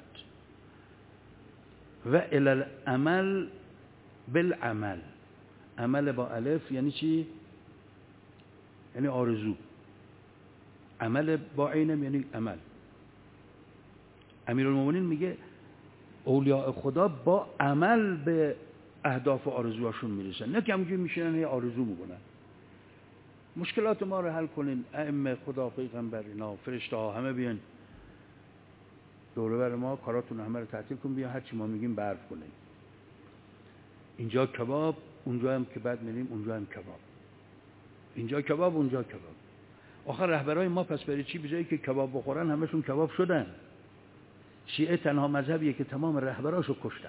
و الی العمل بالعمل. عمل با الف یعنی چی؟ یعنی آرزو. عمل با عین یعنی عمل. امیرالمومنین میگه اولیاء خدا با عمل به اهداف و آرزوهاشون میرسن، نه که همونجوری میشینن هی آرزو میکنن. مشکلات ما رو حل کنین، ائمه، خدا، پیغمبر، اینا، فرشته ها، همه بیان دوره بر ما، کاراتون همه رو تعطیل کن، بیا هر چی ما میگیم برف کنین. اینجا کباب، اونجا هم که بعد میریم اونجا هم کباب. اینجا کباب، اونجا کباب. آخر رهبرای ما پس برای چی به جایی که کباب بخورن همشون کباب شدن؟ شیعه تنها مذهبیه که تمام رهبراشو کشتن.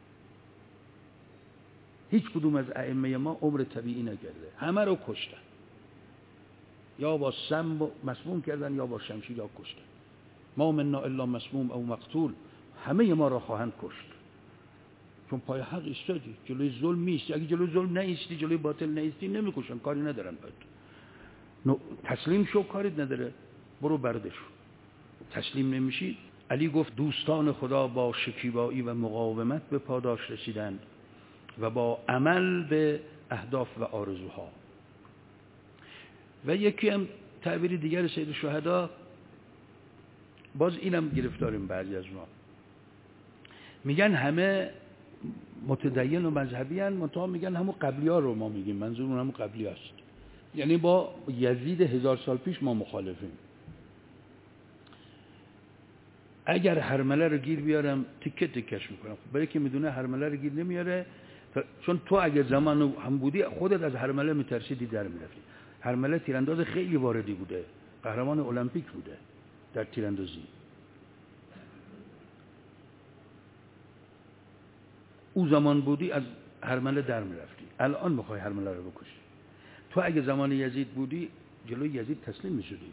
هیچ کدوم از ائمه ما عمر طبیعی نکرده، همه رو کشتن. یا با سم مسموم کردن یا با شمشیر یا کشتن. ما منا الا مسموم او مقتول. همه ما را خواهند کشت. چون پای حق ایستادی، جلوی ظلم میستی. اگه جلوی ظلم نایستی، جلوی باطل نایستی، نمیکشن، کاری ندارن باید. تسلیم شو، کاری نداره، برو بردش. تسلیم نمیشی. علی گفت دوستان خدا با شکیبایی و مقاومت به پاداش رسیدند و با عمل به اهداف و آرزوها. و یکی هم تعبیر دیگر سید الشهدا، باز اینم گرفتاریم بعضی از ما، میگن همه متدین و مذهبی هستند، منتها میگن همون قبلی ها رو ما میگیم، منظور اون همون قبلی هست. یعنی با یزید 1000 سال پیش ما مخالفیم. اگر هرمله رو گیر بیارم تیکه تیکش میکنم، برای که میدونه هرمله رو گیر نمیاره، چون تو اگر زمان هم بودی خودت از هرمله میترسیدی در میرفتی. هرمله تیرانداز خیلی واردی بوده، قهرمان المپیک بوده در تیراندازی. او زمان بودی از هرمله در میرفتی، الان میخوای هرمله رو بکشی. تو اگه زمان یزید بودی جلوی یزید تسلیم میشدی.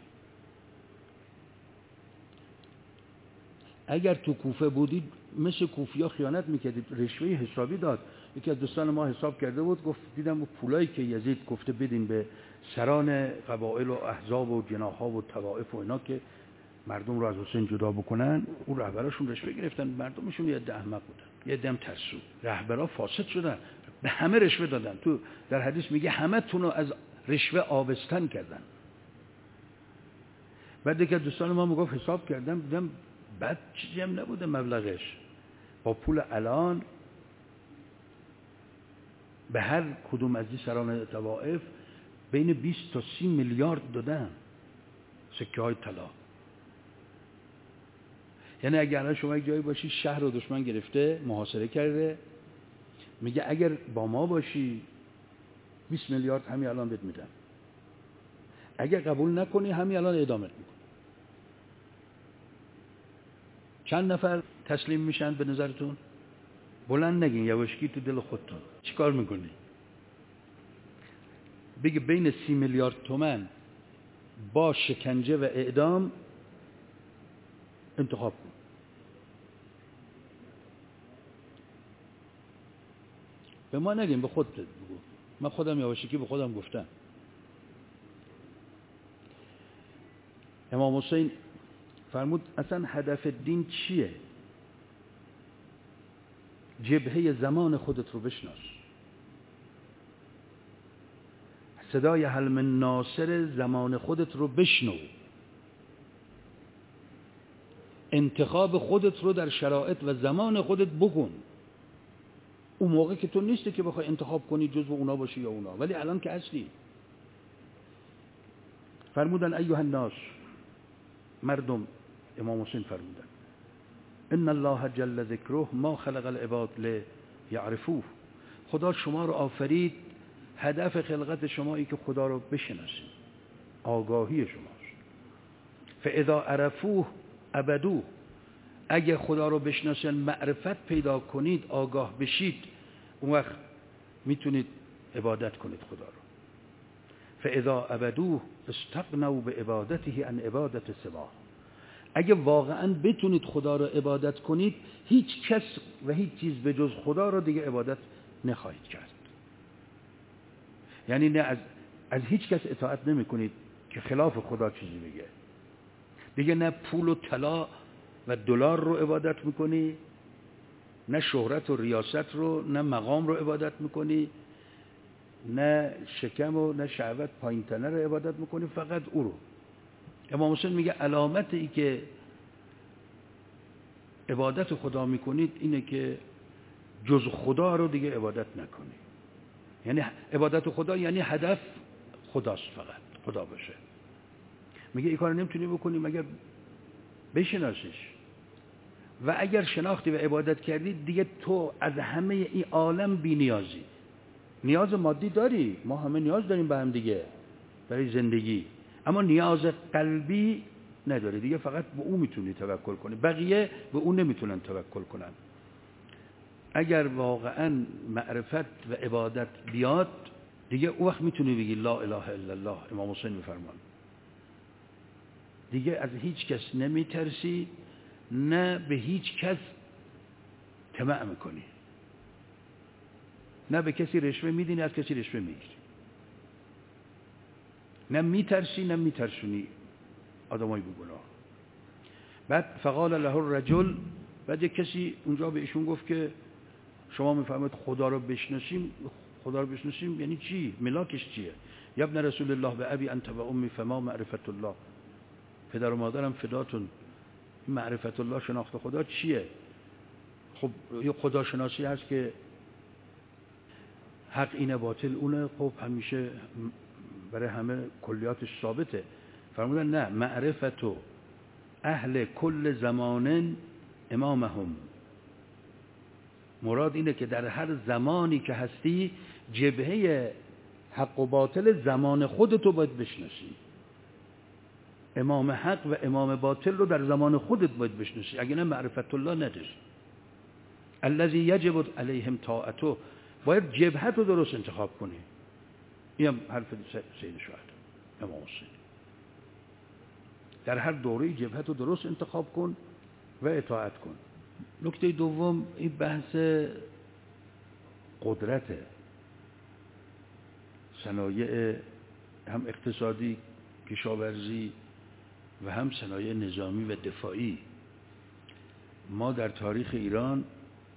اگر تو کوفه بودید مثل کوفیا خیانت میکردید، رشوه حسابی داد. یکی از دوستان ما حساب کرده بود، گفت دیدم اون پولایی که یزید گفته بدین به سران قبایل و احزاب و جناح‌ها و طوائف و اینا که مردم رو از حسین جدا بکنن، اون رهبراشون رشوه گرفتن، مردمشون یه عده احمق بودن، یه عده هم ترسو. رهبرا فاسد شدن، به همه رشوه دادن. تو در حدیث میگه همه تونو از رشوه آبستن کردن. بعد که دوستان ما میگفت حساب کردم دیدم بعد چیزی هم نبوده مبلغش. با پول الان به هر کدوم از این سران طوائف بین 20 تا 30 میلیارد دادن سکه های طلا. یعنی اگر شما یک جایی باشی شهر رو دشمن گرفته محاصره کرده، میگه اگر با ما باشی 20 میلیارد همین الان بهت میدم، اگر قبول نکنی همین الان اعدامت میکنم. چند نفر تسلیم میشن به نظرتون؟ بلند نگین، یواشکی تو دل خودتون. چی کار میکنی؟ بگه بین 30 میلیارد تومان با شکنجه و اعدام انتخاب کن. به ما نگین، به خودت بگو. من خودم یواشکی به خودم گفتم. امام حسین فرمود اصلا هدف دین چیه؟ جبهه زمان خودت رو بشناس. صدای هل من ناصر زمان خودت رو بشنو. انتخاب خودت رو در شرایط و زمان خودت بکن. اون موقع که تو نیستی که بخوای انتخاب کنی جزو اونا باشی یا اونا، ولی الان که اصلی. فرمودن ایها الناس، مردم، امام حسین فرمودن ان الله جل ذکره ما خلق العباد لیعرفوه. خدا شما رو آفرید، هدف خلقت شمایی که خدا رو بشناسید، آگاهی شماست. فاذا عرفوه عبدوه. اگه خدا رو بشناسید، معرفت پیدا کنید، آگاه بشید، اون وقت میتونید عبادت کنید خدا رو. فاذا عبدوه استغنوا بعبادته عن عبادت سواه. اگه واقعا بتونید خدا رو عبادت کنید، هیچ کس و هیچ چیز به جز خدا رو دیگه عبادت نخواهید کرد. یعنی نه از هیچ کس اطاعت نمی کنید که خلاف خدا چیزی بگه. دیگه نه پول و طلا و دلار رو عبادت میکنی، نه شهرت و ریاست رو، نه مقام رو عبادت میکنی، نه شکم و نه شهوت پایین تنه رو عبادت میکنی، فقط او رو. امام حسین میگه علامت ای که عبادت خدا میکنید اینه که جز خدا رو دیگه عبادت نکنید. یعنی عبادت خدا یعنی هدف خداست، فقط خدا باشه. میگه این کار نمیتونی بکنی مگر بشناسیش، و اگر شناختی و عبادت کردی دیگه تو از همه این عالم بی نیازی. نیاز مادی داری، ما همه نیاز داریم به هم دیگه برای زندگی، اما نیاز قلبی نداری دیگه. فقط به او میتونی توکل کنی، بقیه به او نمیتونن توکل کنن. اگر واقعا معرفت و عبادت بیاد دیگه اون وقت میتونی بگی لا اله الا الله. امام حسین میفرمان دیگه از هیچ کس نمیترسی، نه به هیچ کس طمع میکنی، نه به کسی رشوه میدی، نه از کسی رشوه میگیری، نه میترسی نه میترسونی آدمای بیگناه. بعد فقال له الرجل، بعد یک کسی اونجا به ایشون گفت که شما میفهمید خدا رو بشناسیم. خدا رو بشناسیم یعنی چی؟ ملاکش چیه؟ یا ابن رسول الله به ابی انت و امی فما معرفت الله. پدر و مادرم فداتون، معرفت الله، شناخت خدا چیه؟ خب یه خدا شناسی هست که حق اینه باطل اونه، خب همیشه برای همه کلیاتش ثابته. فرمودن نه، معرفت اهل کل زمان امامهم. مراد اینه که در هر زمانی که هستی جبهه حق و باطل زمان خودتو باید بشناسی. امام حق و امام باطل رو در زمان خودت باید بشناسی، اگه نه معرفت الله نداری. الذی یجب علیهم طاعته. باید جبهت رو درست انتخاب کنی. این هم حرف سید شهدا امام حسین. در هر دوره جبهت رو درست انتخاب کن و اطاعت کن. نکته دوم این بحث قدرت صنایع هم اقتصادی، کشاورزی، و هم صنایع نظامی و دفاعی. ما در تاریخ ایران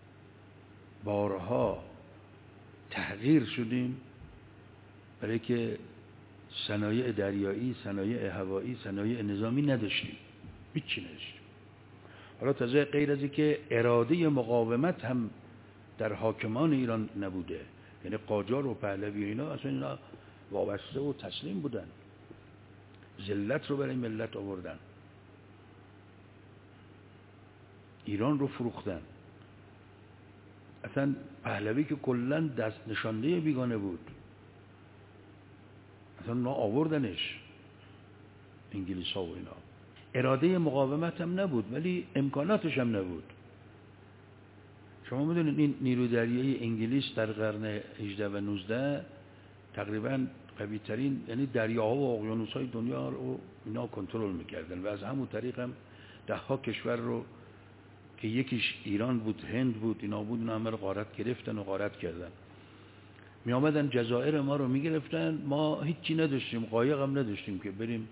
بارها تحقیر شدیم برای که صنایع دریایی، صنایع هوایی، صنایع نظامی نداشتیم، هیچی نداشتیم. حالا تازه غیر از که اراده مقاومت هم در حاکمان ایران نبوده، یعنی قاجار و پهلوی اینا اصلا اینا وابسته و تسلیم بودن، ذلت رو برای ملت آوردن، ایران رو فروختن. اصلا پهلوی که کلا دست نشانده بیگانه بود، اصلا اونا آوردنش، انگلیس ها و اینا. اراده مقاومت هم نبود ولی امکاناتش هم نبود. شما میدونید این نیرو دریایی انگلیس در قرن 18 و 19 تقریبا قوی ترین، یعنی دریاها و اقیانوس های دنیا رو اینا کنترل میکردن و از همون طریق هم 10 کشور رو که یکیش ایران بود، هند بود، اینا بود، اینا همه رو غارت گرفتن و غارت کردن. می آمدن جزایر ما رو میگرفتن، ما هیچی نداشتیم، قایق هم نداشتیم که بریم،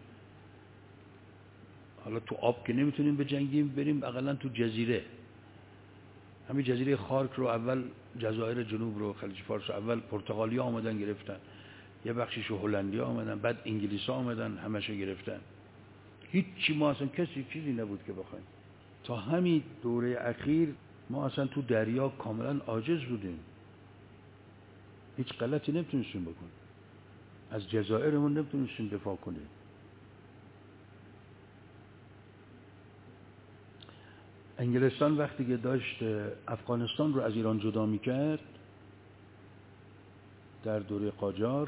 حالا تو آب که نمیتونیم بجنگیم، بریم اقلا تو جزیره. همین جزیره خارک رو اول، جزایر جنوب رو، خلیج فارس رو اول پرتغالیا آمدن گرفتن، یه بخشیش رو هلندیا آمدن، بعد انگلیسا آمدن همشو گرفتن. هیچی، ما اصلا کسی چیزی نبود که بخوایم. تا همین دوره اخیر ما اصلا تو دریا کاملا عاجز بودیم، هیچ غلطی نمیتونستیم بکنیم، از جزایرمون نمیتونستیم دفاع کنیم. انگلستان وقتی که داشت افغانستان رو از ایران جدا میکرد در دوره قاجار،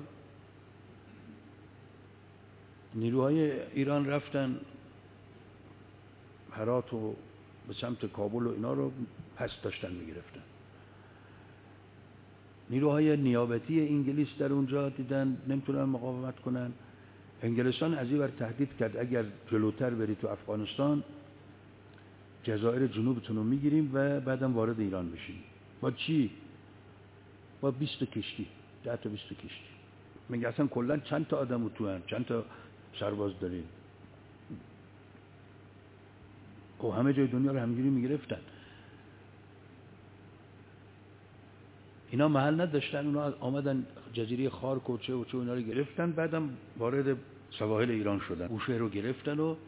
نیروهای ایران رفتن هرات و به سمت کابل و اینا رو پس داشتن میگرفتن. نیروهای نیابتی انگلیس در اونجا دیدن نمیتونن مقاومت کنن. انگلستان از این ور تهدید کرد اگر جلوتر بری تو افغانستان جزایر جنوبتون رو میگیریم و بعدم وارد ایران بشیم. با چی؟ با 20 کشتی، 10 تا 20 کشتی. میگه اصلا کلا چند تا آدم تو هن؟ چند تا سرباز داریم؟ خب همه جای دنیا رو همینجوری میگرفتن. اینا محل نداشتن، اونا آمدن جزیره خارک و چه و چه، اونا رو گرفتن، بعدم وارد سواحل ایران شدن، بوشهر رو گرفتن و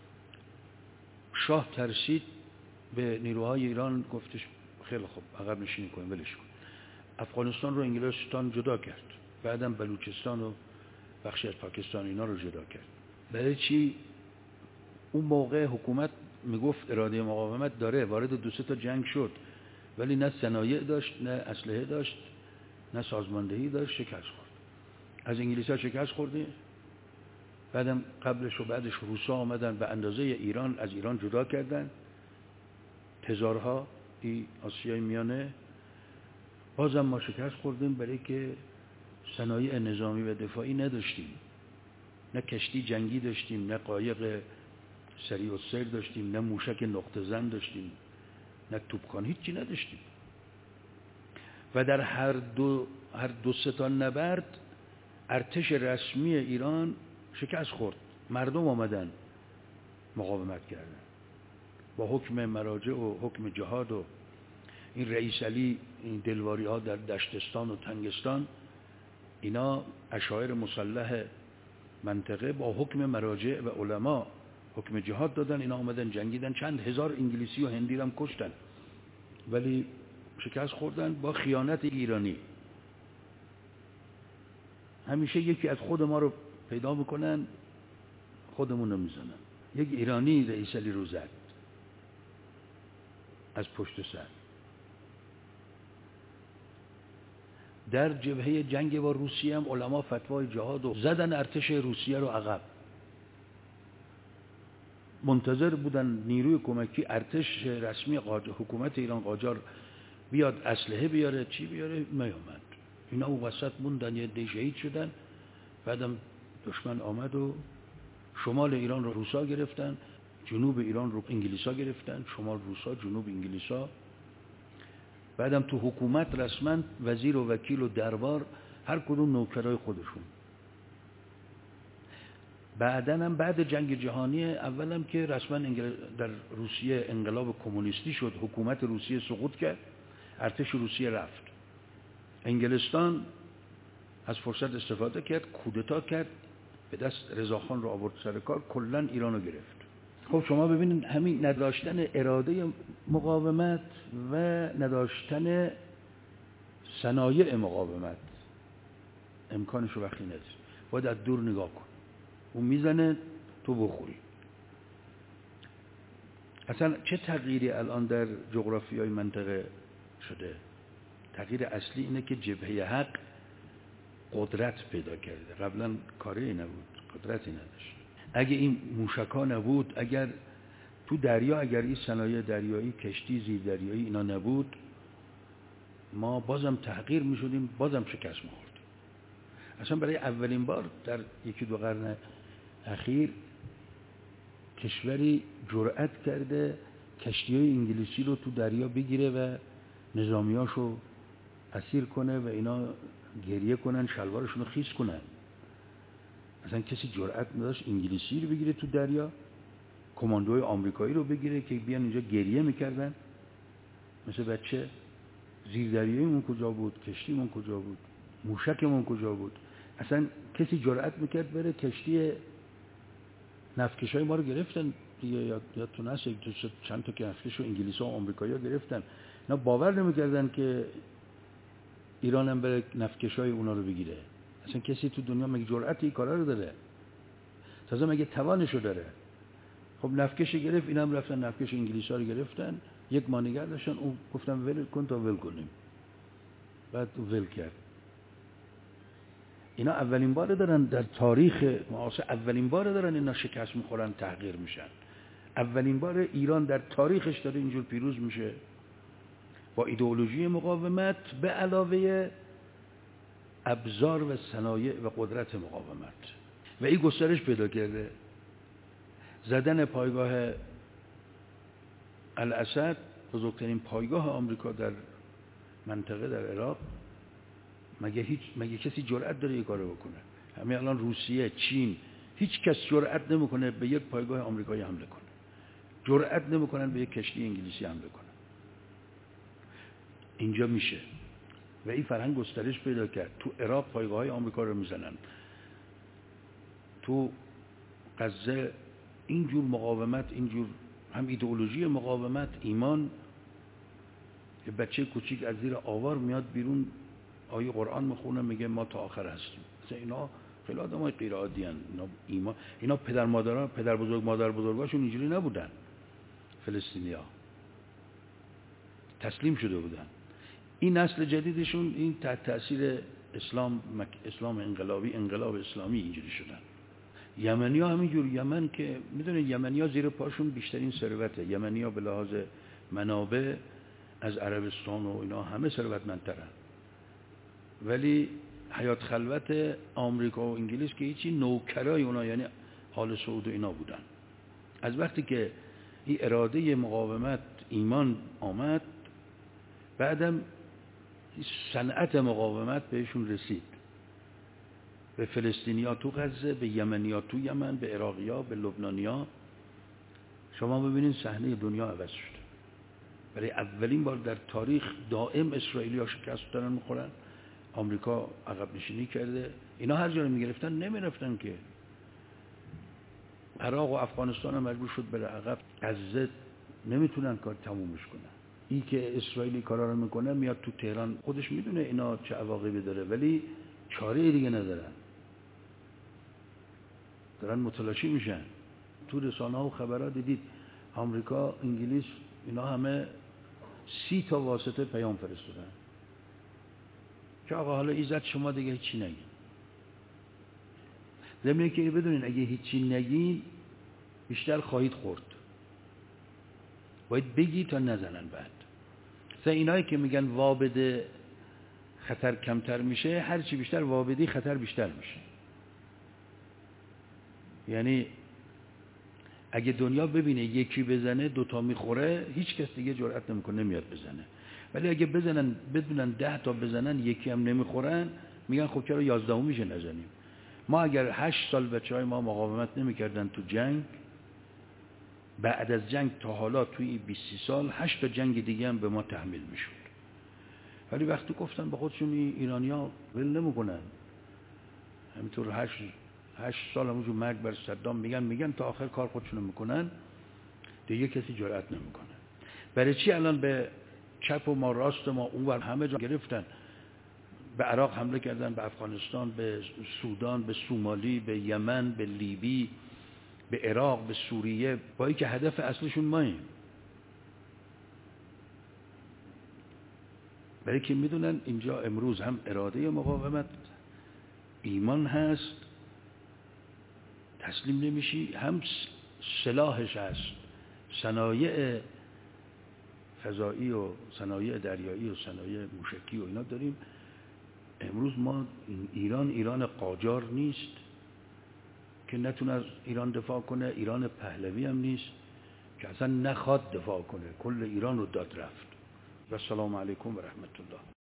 شاه ترسید به نیروهای ایران، گفتش خیلی خوب عقب نشینی کنیم، ولش کن. افغانستان رو انگلستان جدا کرد، بعدم بلوچستان و بخشی از پاکستان اینا رو جدا کرد. برای چی؟ اون موقع حکومت میگفت اراده مقاومت داره، وارد 2-3 تا جنگ شد ولی نه صنایع داشت، نه اسلحه داشت، نه سازماندهی داشت، شکست خورد. از انگلیس‌ها شکست خورده، بعدم قبلش و بعدش روسا آمدن به اندازه ایران از ایران جدا کردن، تزارها ای آسیای میانه. بازم ما شکست خوردیم برای که صنایع نظامی و دفاعی نداشتیم، نه کشتی جنگی داشتیم، نه قایق سریع السیر داشتیم، نه موشک نقطه زن داشتیم، نه توپخانه، هیچی نداشتیم. و در هر دو سه تا نبرد ارتش رسمی ایران شکست خورد، مردم آمدن مقاومت کردن با حکم مراجع و حکم جهاد و این رئیس علی، این دلواری ها در دشتستان و تنگستان، اینا اشایر مسلح منطقه با حکم مراجع و علما حکم جهاد دادن، اینا آمدن جنگیدن، چند هزار انگلیسی و هندی هم کشتن ولی شکست خوردن با خیانت ایرانی. همیشه یکی از خود ما رو پیدا میکنن، خودمون رو میزنن. یک ایرانی رئیس علی رو زد از پشت سر در جبهه جنگ با روسیه. هم علما فتوای جهاد و زدن ارتش روسیه رو عقب، منتظر بودن نیروی کمکی ارتش رسمی حکومت ایران قاجار بیاد، اسلحه بیاره، چی بیاره، نیامد. اینا اون وسط موندن، یه عده شهید شدن. بعدم دشمن آمد و شمال ایران رو روسا گرفتن، جنوب ایران رو انگلیسا گرفتن، شمال روسا، جنوب انگلیسا. بعدم تو حکومت رسما وزیر و وکیل و دربار هر کدوم نوکرای خودشون. بعدن هم بعد جنگ جهانی اول هم که رسما در روسیه انقلاب کمونیستی شد، حکومت روسیه سقوط کرد، ارتش روسیه رفت. انگلستان از فرصت استفاده کرد، کودتا کرد، به دست رضاخان رو آورد سر کار، کلا ایرانو گرفت. خب شما ببینید همین نداشتن اراده مقاومت و نداشتن صنایع مقاومت امکانش رو وقتی نداری، باید از دور نگاه کن، اون میزنه تو بخوری. اصلا چه تغییری الان در جغرافیای منطقه شده؟ تغییر اصلی اینه که جبهه حق قدرت پیدا کرده. قبلا کاری نبود، قدرتی نداشت. اگه این موشکا نبود، اگر تو دریا، اگر این صنایع دریایی، کشتی زیر دریایی اینا نبود، ما بازم تحقیر میشدیم، بازم شکست می‌خوردیم. اصلا برای اولین بار در 1-2 قرن اخیر کشوری جرأت کرده کشتی‌های انگلیسی رو تو دریا بگیره و نظامیاشو اسیر کنه و اینا گریه کنن، شلوارشون رو خیس کنن. اصلا کسی جرأت نداشت انگلیسی رو بگیره تو دریا، کماندوی آمریکایی رو بگیره که بیان اینجا گریه میکردن مثل بچه. زیر دریاییمون کجا بود؟ کشتیمون کجا بود؟ موشکمون کجا بود؟ اصلا کسی جرأت میکرد بره کشتی نفتکشای ما رو گرفتن دیگه، یادتون هست چند تا که نفتکش رو انگلیس‌ها و آمریکایی‌ها گرفتن. اینا باور نمیکردن که ایران هم بره نفتکشای اونا رو بگیره. اصلا کسی تو دنیا مگه جرأت این کارا رو داره؟ تازه مگه توانشو داره؟ خب نفتکش گرفت، اینا هم رفتن نفتکش انگلیس‌ها رو گرفتن، یک ماه نگه داشتن، اون گفتن ول کن تا ول کنیم، بعد ول کرد. اینا اولین بار دارن در تاریخ معاصر، اولین بار دارن اینا شکست میخورن، تحقیر میشن. اولین بار ایران در تاریخش داره اینجور پیروز میشه با ایدئولوژی مقاومت به علاوه ابزار و صنایع و قدرت مقاومت. و این گسترش پیدا کرده. زدن پایگاه الاسد، بزرگترین پایگاه آمریکا در منطقه در عراق، مگه کسی جرأت داره این کارو بکنه؟ همین الان روسیه، چین، هیچ کس جرأت نمیکنه به یک پایگاه آمریکایی حمله کنه. جرأت نمیکنن به یک کشتی انگلیسی حمله کنه. اینجا میشه. و این فرهنگ گسترش پیدا کرد. تو عراق پایگاه‌های آمریکا رو میزنن. تو غزه اینجور مقاومت، اینجور هم ایدئولوژی مقاومت، ایمان. یه بچه کوچیک از زیر آوار میاد بیرون، آیه قرآن میخونه، میگه ما تا آخر هستیم. مثلا اینا خیلی آدمای غیر عادی ان. اینا پدر بزرگ مادر بزرگاشون اینجوری نبودن. فلسطینیا تسلیم شده بودن. این نسل جدیدشون این تحت تاثیر اسلام انقلابی، انقلاب اسلامی اینجوری شدن. یمنی‌ها همینجور. یمن که میدونید یمنی‌ها زیر پاشون بیشترین ثروته. یمنی‌ها به لحاظ منابع از عربستان و اینا همه ثروتمندترن، ولی حیات خلوت آمریکا و انگلیس که هیچی، نوکرای اونا یعنی آل سعود و اینا بودن. از وقتی که این اراده مقاومت، ایمان آمد، بعدم صنعت مقاومت بهشون رسید. به فلسطینیا تو غزه، به یمنیا تو یمن، به عراقیا، به لبنانیا. شما ببینید صحنه دنیا عوض شد. برای اولین بار در تاریخ دائم اسرائیلی‌ها شکست دارن میخورن. آمریکا عقب نشینی کرده. اینا هر جا رو میگرفتن نمیرفتن که. عراق و افغانستان هم مجبور شد بره عقب. غزه نمیتونن کار تمومش کنن. این که اسرائیلی کارا رو میکنه، میاد تو تهران، خودش میدونه اینا چه عواقبی داره، ولی چاره دیگه ندارن. دارن متلاشی میشن. تو رسانه‌ها و خبرها دیدید آمریکا، انگلیس، اینا همه 30 تا واسطه پیام فرستادن که آقا حالا ایزد شما دیگه هیچی نگین. ضمن که بدونین اگه هیچی نگین بیشتر خواهید خورد. باید بگی تا نزنن. بعد اینایی که میگن وابده خطر کمتر میشه، هرچی بیشتر وابدی خطر بیشتر میشه. یعنی اگه دنیا ببینه یکی بزنه 2 تا میخوره، هیچ کس دیگه جرئت نمیکنه نمیاد بزنه. ولی اگه بزنن بدونن 10 تا بزنن یکی هم نمیخورن، میگن خب چرا 11 میشه نزنیم. ما اگر 8 سال بچهای ما مقاومت نمی‌کردن تو جنگ، بعد از جنگ تا حالا توی 20 سال 8 تا جنگ دیگه هم به ما تحمیل میشد. ولی وقتی گفتن به خودشون ایرانی‌ها ول نمی‌کنن، همینطور 8 سال همونجور مرگ بر صدام میگن تا آخر کار خودشونو میکنن، دیگه کسی جرئت نمیکنه. برای چی الان به چپ و ما راست ما اونور همه جا گرفتن، به عراق حمله کردن، به افغانستان، به سودان، به سومالی، به یمن، به لیبی، به عراق، به سوریه، با اینکه هدف اصلشون ماییم. برای که میدونن اینجا امروز هم اراده مقاومت، ایمان هست، تسلیم نمیشی، هم سلاحش هست، صنایع فضایی و صنایع دریایی و صنایع موشکی و اینا داریم. امروز ما ایران قاجار نیست که نتونه از ایران دفاع کنه، ایران پهلوی هم نیست که اصلا نخواد دفاع کنه، کل ایران رو داد رفت. و السلام علیکم و رحمت الله.